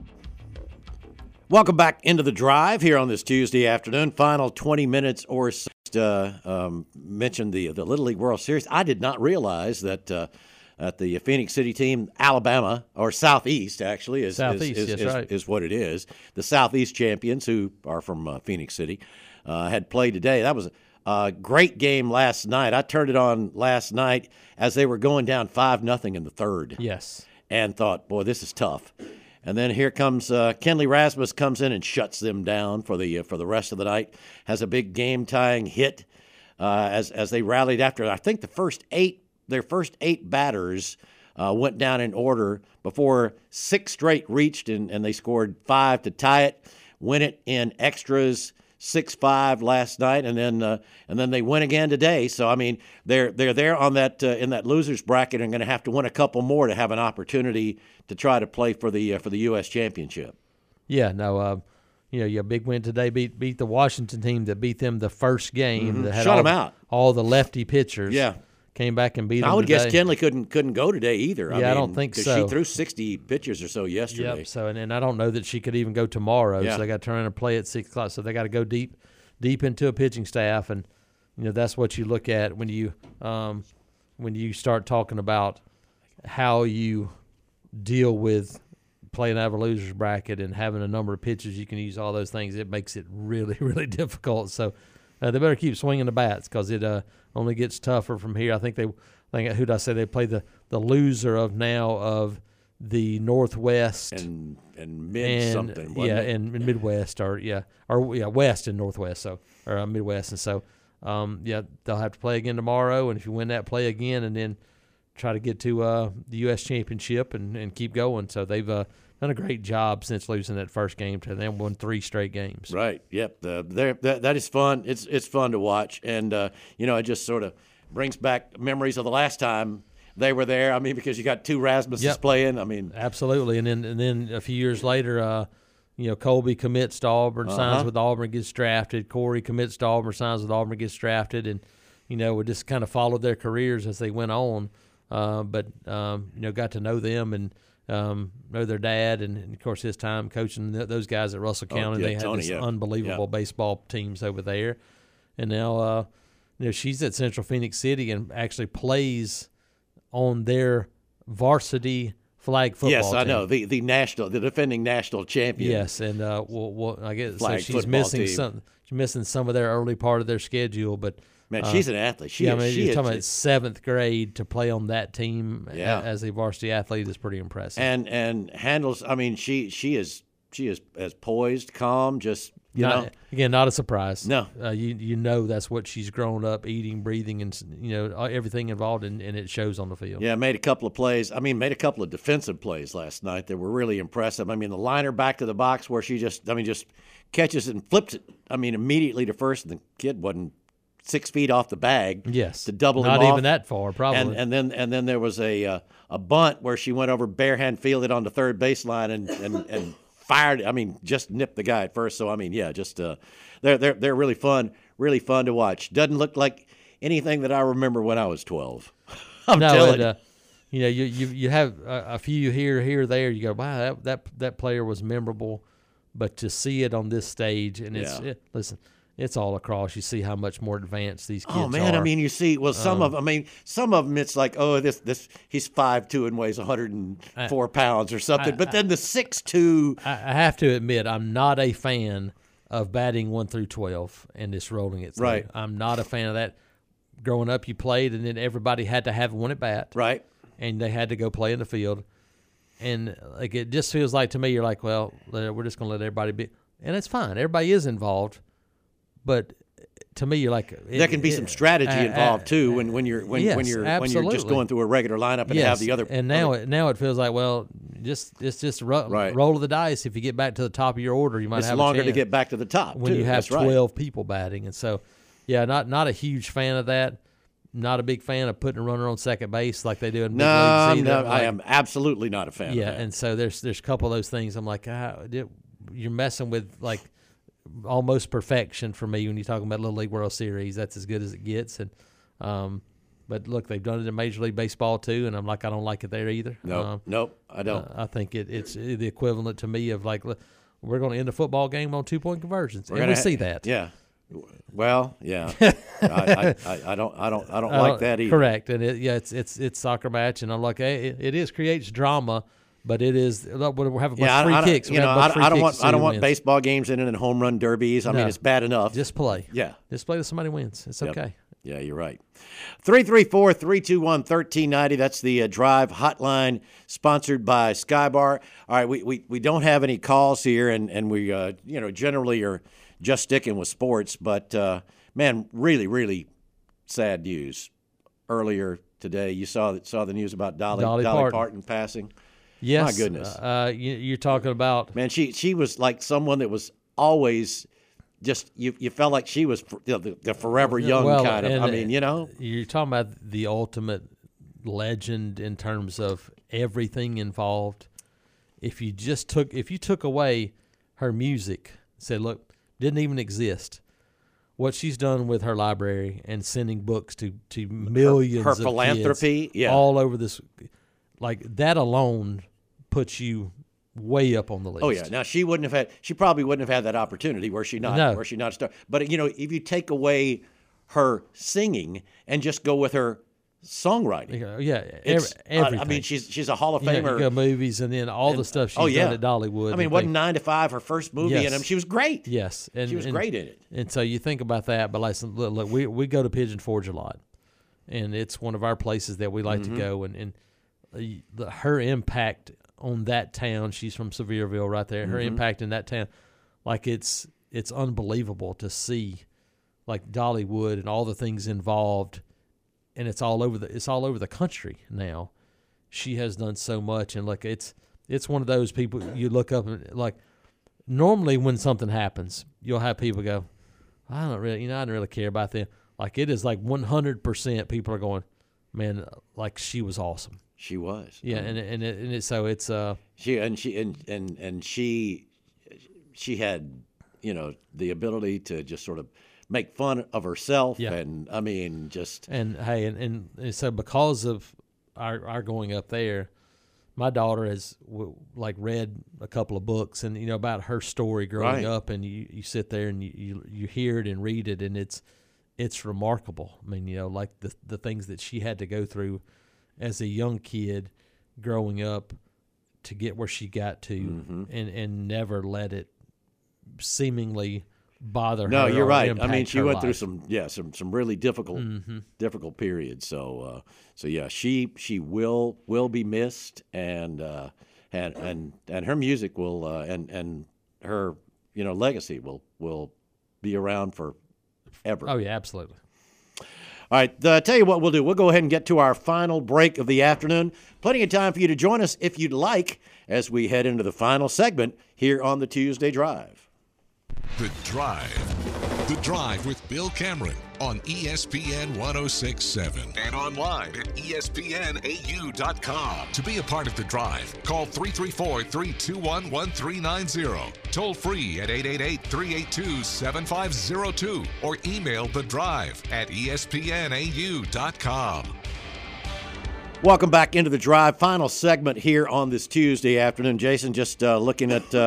Welcome back into the drive here on this Tuesday afternoon. Final twenty minutes or so. Uh, um, mentioned the the Little League World Series. I did not realize that uh, at the Phoenix City team, Alabama, or Southeast actually, is Southeast, is, is, that's is, right. is what it is. The Southeast champions, who are from uh, Phoenix City, uh, had played today. That was a great game last night. I turned it on last night as they were going down five nothing in the third. Yes. And thought, boy, this is tough. And then here comes uh, Kenley Rasmus comes in and shuts them down for the uh, for the rest of the night. Has a big game tying hit uh, as as they rallied after. I think the first eight their first eight batters uh, went down in order before six straight reached and, and they scored five to tie it, win it in extras. six five last night, and then uh, and then they win again today. So I mean, they're they're there on that uh, in that losers bracket and going to have to win a couple more to have an opportunity to try to play for the uh, for the U S championship. Yeah, no, uh, you know, your big win today beat beat the Washington team that beat them the first game Mhm. that had Shut all, 'em out. all the lefty pitchers. Yeah. Came back and beat them I would today. guess Kenley couldn't couldn't go today either. Yeah, I, I mean, don't think 'cause so. She threw sixty pitches or so yesterday. Yep. So and, and I don't know that she could even go tomorrow. Yeah. So they got to turn around and play at six o'clock. So they got to go deep, deep into a pitching staff, and you know that's what you look at when you um, when you start talking about how you deal with playing out of a loser's bracket and having a number of pitches you can use. All those things, it makes it really really difficult. So uh, they better keep swinging the bats because it uh, only gets tougher from here. I think they, I think who did I say they play the the loser of now of the Northwest and and mid and, something. Wasn't yeah, it? and, and Midwest or yeah, or yeah, West and Northwest, so or uh, Midwest, and so um, yeah, they'll have to play again tomorrow, and if you win that, play again, and then try to get to uh, the U S championship and, and keep going. So they've uh, done a great job since losing that first game. To them, won three straight games. Right. Yep. Uh, there. That, that is fun. It's it's fun to watch, and uh, you know, it just sort of brings back memories of the last time they were there. I mean, because you got two Rasmuses Yep. playing. I mean, Absolutely, and then and then a few years later, uh, you know, Colby commits to Auburn, Uh-huh. signs with Auburn, gets drafted. Corey commits to Auburn, signs with Auburn, gets drafted, and you know, we just kind of followed their careers as they went on. Uh, but um, you know, got to know them and um, know their dad, and, and of course his time coaching th- those guys at Russell Oh, County. yeah, they had Tony, this yeah. unbelievable Yeah. baseball teams over there, and now uh, you know she's at Central Phoenix City and actually plays on their varsity flag football yes, I team. know the the national, the defending national champion. Yes, and uh, well, well, I guess so Flag she's football missing team. some. She's missing some of their early part of their schedule, but Man, uh, she's an athlete. She yeah, is, I mean, she you're is, talking about seventh grade to play on that team a- Yeah. as a varsity athlete is pretty impressive. and and handles. I mean, she she is she is as poised, calm, just you Not- know. again, not a surprise. No. uh, you you know that's what she's grown up eating, breathing, and you know everything involved, in, and it shows on the field. Yeah, made a couple of plays. I mean, made a couple of defensive plays last night that were really impressive. I mean, the liner back to the box where she just, I mean, just catches it and flips it. I mean, immediately to first, and the kid wasn't six feet off the bag. Yes, to double not him even off. that far, probably. And and then and then there was a uh, a bunt where she went over barehand fielded on the third baseline and and and fired. I mean, just nipped the guy at first. So I mean, yeah, just uh, they're they're they're really fun, really fun to watch. Doesn't look like anything that I remember when I was twelve. I'm no, telling and, you. uh, you know, you you, you have a, a few here, here, there. You go, wow, that, that that player was memorable, but to see it on this stage, and it's Yeah. it, listen, it's all across. You see how much more advanced these kids are. Oh man, I mean, you see, well, some um, of, I mean, some of them, it's like, oh, this, this, he's five two and weighs one hundred four I, pounds or something. I, but then the six two. I, I have to admit, I'm not a fan of batting one through twelve and just rolling it through. Right. I'm not a fan of that. Growing up, you played, and then everybody had to have one at bat. Right. And they had to go play in the field. And like it just feels like to me, you're like, well, we're just going to let everybody be. And it's fine. Everybody is involved. But to me, you're like it, there can be it, some strategy uh, involved uh, too when, when you're when, yes, when you're absolutely. when you're just going through a regular lineup and yes. have the other. And now other, it now it feels like, well, just it's just ro- right. roll of the dice. If you get back to the top of your order, you might it's have longer a chance to get back to the top when too. you have That's right. twelve people batting. And so, yeah, not not a huge fan of that. Not a big fan of putting a runner on second base like they do in big no, leagues no, either. I like, am absolutely not a fan. Yeah, of that. and so there's there's a couple of those things. I'm like, ah, you're messing with like almost perfection for me when you're talking about Little League World Series. That's as good as it gets. And um, but look, they've done it in Major League Baseball too, and I'm like, I don't like it there either. No, um, nope, I don't. Uh, I think it, it's the equivalent to me of like, look, we're going to end a football game on two point conversions, We're and we ha- see that. Yeah. Well, yeah, I, I, I, I don't, I don't, I don't like that either. Correct, and it, yeah, it's it's it's soccer match, and I'm like, hey, it, it is creates drama, but it is look, we'll have a bunch Yeah, of free I, I kicks. don't, you know, I, I don't want, I don't want wins. baseball games in it and home run derbies. I No. mean, it's bad enough. Just play. Yeah, just play till somebody wins. It's Yep. okay. Yeah, you're right. three three four, three two one, one three nine zero. That's the uh, Drive hotline sponsored by Skybar. All right, we, we, we don't have any calls here, and, and we, uh, you know, generally are just sticking with sports. But, uh, man, really, really sad news. Earlier today, you saw saw the news about Dolly, Dolly Dolly Parton. Parton passing. Yes. My goodness. Uh, you, you're talking about Man, she she was like someone that was always just, you you felt like she was, you know, the, the forever young well, kind of, and, I mean, you know. You're talking about the ultimate legend in terms of everything involved. If you just took, if you took away her music, said, look, didn't even exist, what she's done with her library and sending books to, to millions her of philanthropy, kids yeah. all over this, like that alone puts you way up on the list. Oh yeah. Now she wouldn't have had. She probably wouldn't have had that opportunity were she not. No. Were she not star. But you know, if you take away her singing and just go with her songwriting, Yeah, it's, every, everything. I mean, she's she's a Hall of Yeah, Famer. you go movies and then all the stuff she's oh yeah, done at Dollywood. I mean, and wasn't things. Nine to Five her first movie? Yes. And she was great. Yes, and she was and, great in it. And so you think about that, but like, look, look, we we go to Pigeon Forge a lot, and it's one of our places that we like Mm-hmm. to go. And and the, her impact on that town, she's from Sevierville, right there. Her Mm-hmm. impact in that town, like it's it's unbelievable to see, like Dollywood and all the things involved, and it's all over the it's all over the country now. She has done so much, and like it's it's one of those people you look up and like. Normally, when something happens, you'll have people go, "I don't really, you know, I don't really care about them." Like it is like one hundred percent people are going, "Man, like she was awesome." She was. Yeah, and and it, and it, so it's uh She and she and, and and she she had, you know, the ability to just sort of make fun of herself. Yeah. And I mean, just and hey, and, and, and so because of our our going up there, my daughter has w- like read a couple of books and you know about her story growing Right. up, and you, you sit there and you, you you hear it and read it, and it's it's remarkable. I mean, you know, like the the things that she had to go through as a young kid growing up to get where she got to, Mm-hmm. and and never let it seemingly bother no, her. you're or right. I impact mean, she her went through life. some yeah some some really difficult Mm-hmm. difficult periods. So uh, so yeah, she she will will be missed, and uh, and and and her music will uh, and and her you know legacy will will be around for ever. Oh yeah, absolutely. All right, uh, tell you what we'll do. We'll go ahead and get to our final break of the afternoon. Plenty of time for you to join us if you'd like as we head into the final segment here on the Tuesday Drive. The Drive. The Drive with Bill Cameron on E S P N ten sixty-seven and online at E S P N A U dot com. To be a part of The Drive, call three three four, three two one, one three nine zero. Toll free at eight eight eight, three eight two, seven five zero two or email The Drive at E S P N A U dot com. Welcome back into the Drive. Final segment here on this Tuesday afternoon. Jason, just uh, looking at uh,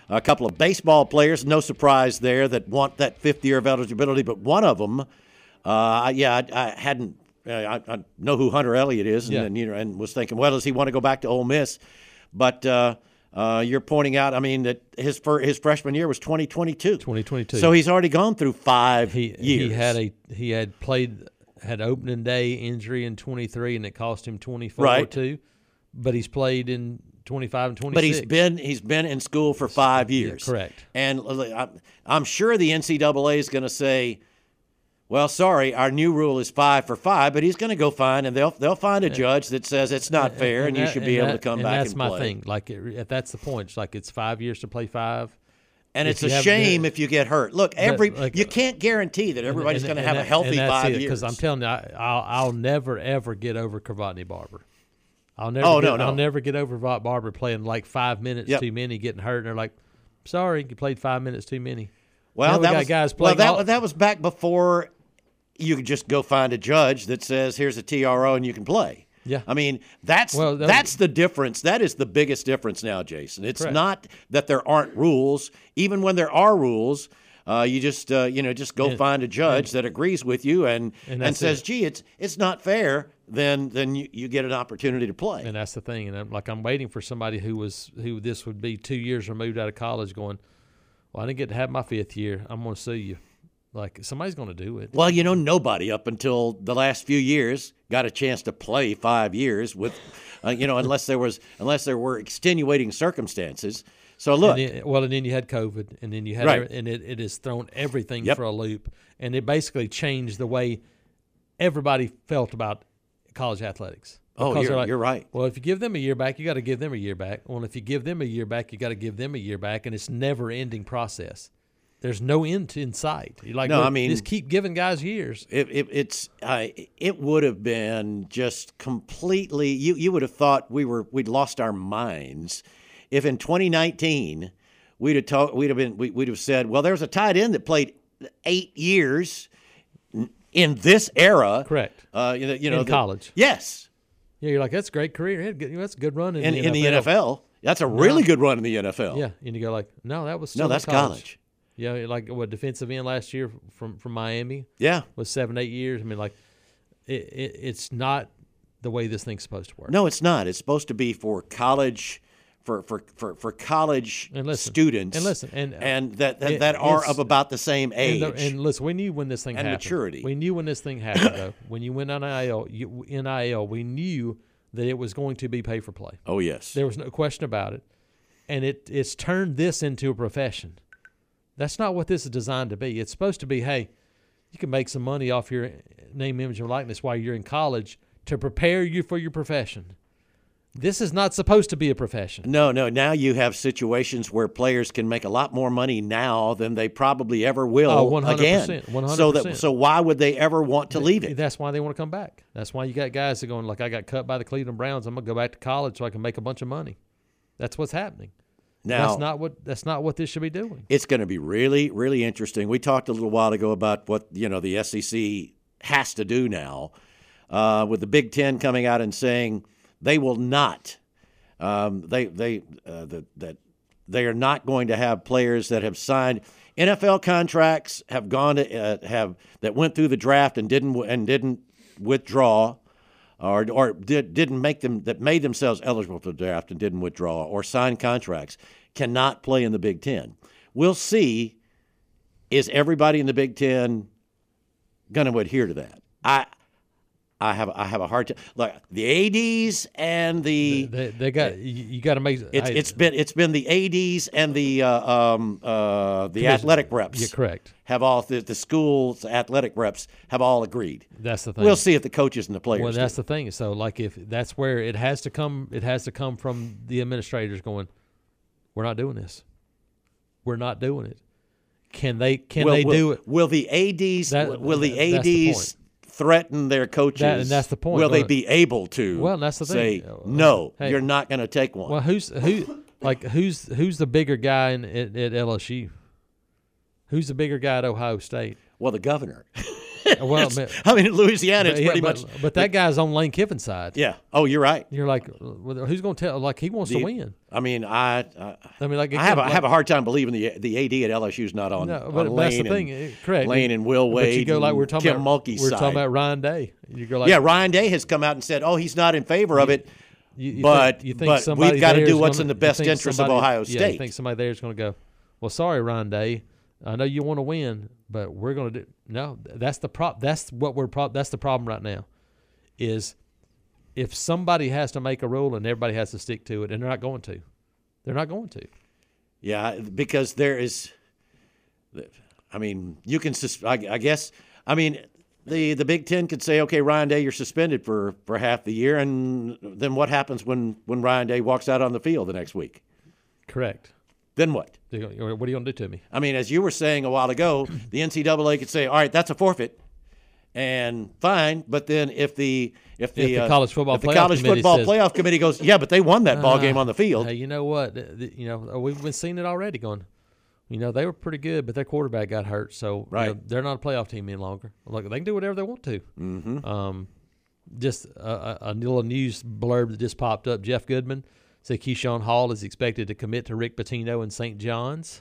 a couple of baseball players, no surprise there, that want that fifth year of eligibility. But one of them, uh, yeah, I, I hadn't. I, I know who Hunter Elliott is, and, Yeah. and you know, and was thinking, well, does he want to go back to Ole Miss? But uh, uh, you're pointing out, I mean, that his fir- his freshman year was twenty twenty-two. twenty twenty-two. So he's already gone through five he years. he had a he had played had opening day injury in twenty-three, and it cost him twenty-four Right. too. But he's played in twenty-five and twenty-six. But he's been he's been in school for five years. correct. And I'm, I'm sure the N C double A is going to say, well, sorry, our new rule is five for five, but he's going to go find, and they'll they'll find a judge that says it's not fair, and, you that- should be able that- to come and back that's and my play. thing. Like it, if that's the point, it's like it's five years to play five. And If it's you a have shame the- if you get hurt. Look, every like- you can't guarantee that everybody's going to have a healthy five years. Because I'm telling you, I, I'll I'll never ever get over Cravatney Barber. I'll never. Oh, get, no, no. I'll never get over Vaught Barber playing like five minutes Yep. too many, getting hurt, and they're like, "Sorry, you played five minutes too many." Well, Now we that got was guys well playing that all- that was back before you could just go find a judge that says here's a T R O and you can play. Yeah. I mean, that's Well, that- that's the difference. That is the biggest difference now, Jason. It's Correct. not that there aren't rules. Even when there are rules, uh, you just uh, you know just go And- find a judge that agrees with you and And and, that's says, it. "Gee, it's it's not fair." Then then you, you get an opportunity to play. And that's the thing. And I'm like, I'm waiting for somebody who was who this would be two years removed out of college, going, "Well, I didn't get to have my fifth year. I'm going to sue you." Like somebody's going to do it. Well, you know, nobody up until the last few years got a chance to play five years with, uh, you know, unless there was unless there were extenuating circumstances. So look, And then, well, and then you had COVID, and then you had, Right. every- and it, it has thrown everything Yep. for a loop, and it basically changed the way everybody felt about college athletics. Oh, Because you're- they're like, you're right. Well, if you give them a year back, you got to give them a year back. Well, if you give them a year back, you got to give them a year back, and it's never ending process. There's no end to, in sight. You're like, No, look, I mean- just keep giving guys years. it, it, it's uh, it would have been just completely. You you would have thought we were we'd lost our minds if in twenty nineteen we'd have told, we'd have been we, we'd have said, well, there's a tight end that played eight years in this era. Correct. Uh, you know, you know In the- college. Yes. Yeah, you're like, that's a great career. He had good- That's a good run in, In, the, in N F L. the N F L. That's a really good run in the N F L. Yeah, and you go like, no, that was No, still that's college. college. Yeah, like what defensive end last year from from Miami Yeah. was seven eight years. I mean, like it, it it's not the way this thing's supposed to work. No, it's not. It's supposed to be for college, for for for, for college And listen, students, and listen, and, uh, and that that, it- that are it's- of about the same age. And, the, and listen, we knew when this thing And happened. maturity. We knew when this thing happened, though. When you went N I L, you, N I L, we knew that it was going to be pay for play. oh yes. There was no question about it. And it it's turned this into a profession. That's not what this is designed to be. It's supposed to be, hey, you can make some money off your name, image, and likeness while you're in college to prepare you for your profession. This is not supposed to be a profession. No, no. Now you have situations where players can make a lot more money now than they probably ever will Oh, one hundred again. percent, one hundred So that percent. so why would they ever want to leave it? That's why they want to come back. That's why you got guys that are going, like, I got cut by the Cleveland Browns. I'm going to go back to college so I can make a bunch of money. That's what's happening. Now that's not what that's not what this should be doing. it's going to be really, really interesting. We talked a little while ago about what you know the S E C has to do now, uh, with the Big Ten coming out and saying they will not, um, they they uh, the, that they are not going to have players that have signed N F L contracts have gone to uh, have that went through the draft and didn't and didn't withdraw. Or, or did, didn't make them that made themselves eligible for the draft and didn't withdraw or sign contracts cannot play in the Big Ten. We'll see. Is everybody in the Big Ten going to adhere to that? I, I have I have a hard time. Like the A Ds and the They, they got you, you got to make it's hey, it's been it's been the A Ds and the uh, um uh the Commission. athletic reps. You're correct. Have all the, the school's athletic reps have all agreed. That's the thing. We'll see if the coaches and the players. Well, do. that's the thing. So, like, if that's where it has to come, it has to come from the administrators going, "We're not doing this. We're not doing it." Can they? Can will, they will, do it? Will the A Ds That- will the that- that's the A Ds threaten their coaches? That- and that's the point. Will they Well, be able to? well, that's the say, thing. no, Hey, you're not going to take one. Well, who's who? Like, who's who's the bigger guy in, at, at L S U? Who's the bigger guy at Ohio State? Well, the governor. Well, It's- but- I mean, Louisiana is But, yeah, pretty but, much. but that guy's on Lane Kiffin's side. Yeah. Oh, you're right. You're like, well, who's going to tell? Like, he wants The- to win. I mean, I I, I mean, like I have a, again, I have a like- hard time believing the the A D at L S U is not on, No, on but, but that's Lane the thing. and, eh, correct. Lane and Will Wade. But you go like and we're talking Kim about. Mulkey's we're side. talking about Ryan Day. You go like, Yeah, Ryan Day has come out and said, "Oh, he's not in favor of it." You, you but think, you think but somebody we've got to there do is what's gonna- in the you best think interest somebody- of Ohio Yeah, State. you think somebody there is going to go, well, sorry, Ryan Day, I know you want to win, but we're going to do no. That's the prop. That's what we're. Pro- that's the problem right now, is if somebody has to make a rule and everybody has to stick to it, and they're not going to, they're not going to. Yeah, because there is. I mean, you can. sus- I, I guess. I mean, the the Big Ten could say, okay, Ryan Day, you're suspended for, for half the year, and then what happens when, when Ryan Day walks out on the field the next week? Correct. Then what? They're gonna- What are you going to do to me? I mean, as you were saying a while ago, the N C double A could say, all right, that's a forfeit, and fine. But then if the if the, If the uh, college football if the playoff college committee football says- playoff committee goes, yeah, but they won that ball Uh, game on the field. Hey, you know what? Th- th- You know, we've been seeing it already. Going, you know, they were pretty good, but their quarterback got hurt, so you Right. know, they're not a playoff team any longer. Like they can do whatever they want to. Mm-hmm. Um, just a, a, a little news blurb that just popped up. Jeff Goodman said Keyshawn Hall is expected to commit to Rick Pitino in Saint John's,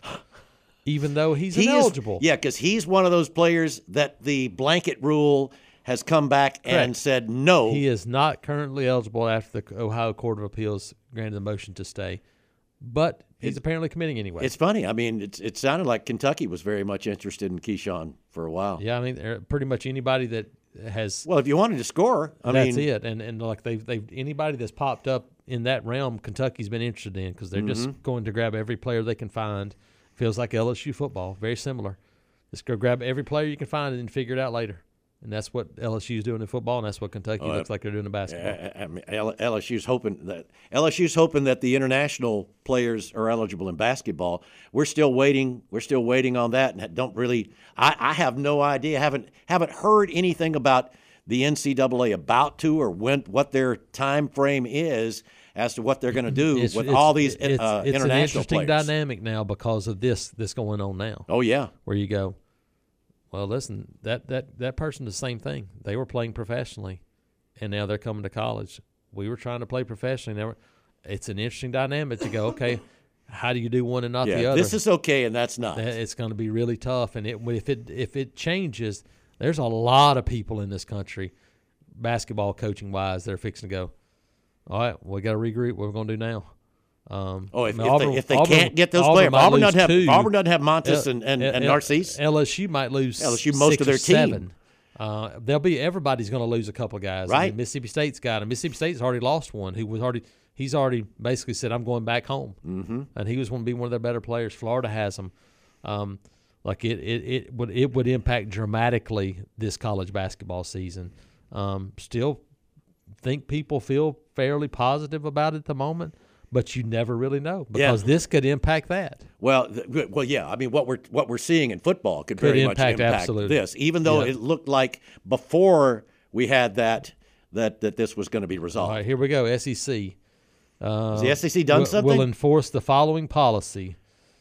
even though he's He is- ineligible. yeah, because he's one of those players that the blanket rule has come back and Correct. said no. He is not currently eligible after the Ohio Court of Appeals granted the motion to stay, but he's apparently committing anyway. It's funny. I mean, it's, it sounded like Kentucky was very much interested in Keyshawn for a while. Yeah, I mean, they're- pretty much anybody that has Well, if you wanted to score, I that's mean, it. And and like they've they've anybody that's popped up in that realm, Kentucky's been interested in because they're Mm-hmm. just going to grab every player they can find. Feels like L S U football, very similar. Just go grab every player you can find and then figure it out later. And that's what L S U is doing in football, and that's what Kentucky looks like they're doing in basketball. I, I mean, L- LSU's hoping that LSU's hoping that the international players are eligible in basketball. We're still waiting. We're still waiting on that, and don't really. I, I have no idea. haven't haven't heard anything about the N C double A about to or when what their time frame is as to what they're going to do It's- with it's- all these it's, uh, it's international an interesting players. dynamic now because of this this going on now. Oh yeah, Where you go, well, listen, that that that person the same thing. They were playing professionally, and now they're coming to college. We were trying to play professionally. Now, it's an interesting dynamic to go, okay, how do you do one and not the yeah. other? This is okay, and that's not. That- it's going to be really tough. And it, if it if it changes, there's a lot of people in this country, basketball coaching wise, they're fixing to go, all right, we got to regroup. What we're going to do now? Um, Oh, if, I mean, if Auburn- they, if they Auburn- can't get those Auburn players, might Auburn lose doesn't have two. Auburn doesn't have Montes L- and, and, and L- Narcisse. L S U might lose L S U most six of their or team. seven. Uh, there'll be everybody's going to lose a couple of guys. I mean, Right. Mississippi State's got him. Mississippi State's already lost one who was already he's already basically said I'm going back home, mm-hmm. and he was going to be one of their better players. Florida has him. Um, like it, it, it would it would impact dramatically this college basketball season. Um, still think people feel fairly positive about it at the moment, but you never really know because Yeah. this could impact that. Well, th- well, yeah. I mean, what we're what we're seeing in football could, Could very impact, much impact absolutely. this, even though Yeah. it looked like before we had that that that this was going to be All resolved. right, here we go. S E C. Uh, Has the S E C done will, something? Will enforce the following policy.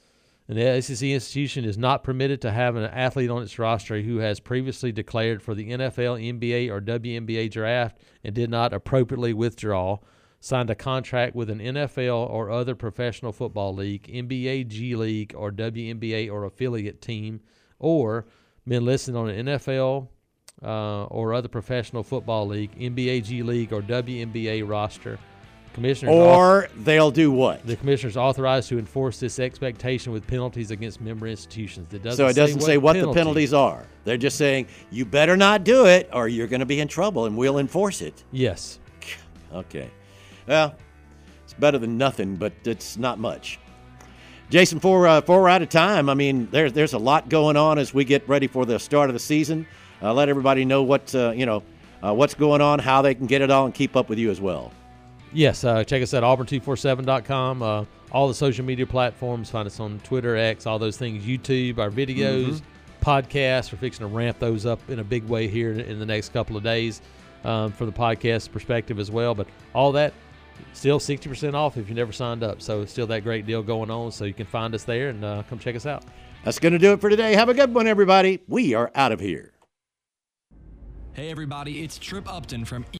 An S E C institution is not permitted to have an athlete on its roster who has previously declared for the N F L, N B A, or W N B A draft and did not appropriately withdraw, signed a contract with an N F L or other professional football league, N B A, G League, or W N B A or affiliate team, or been listed on an N F L uh, or other professional football league, N B A, G League, or W N B A roster. Commissioners Or they'll do what? the commissioner is authorized to enforce this expectation with penalties against member institutions. It doesn't So it doesn't say what the penalty. penalties are. They're just saying you better not do it, or you're going to be in trouble, and we'll enforce it. Yes. Okay. Well, it's better than nothing, but it's not much. Jason, before, uh, before we're out of time, I mean, there's there's a lot going on as we get ready for the start of the season. Uh, let everybody know what uh, you know, uh, what's going on, how they can get it all, and keep up with you as well. Yes. Uh, check us out, auburn two forty-seven dot com. Uh, all the social media platforms. Find us on Twitter, X, all those things, YouTube, our videos, Mm-hmm. podcasts. We're fixing to ramp those up in a big way here in, in the next couple of days um, for the podcast perspective as well. But all that, still sixty percent off if you never signed up. So it's still that great deal going on. So you can find us there and uh, come check us out. That's going to do it for today. Have a good one, everybody. We are out of here. Hey everybody, it's Trip Upton from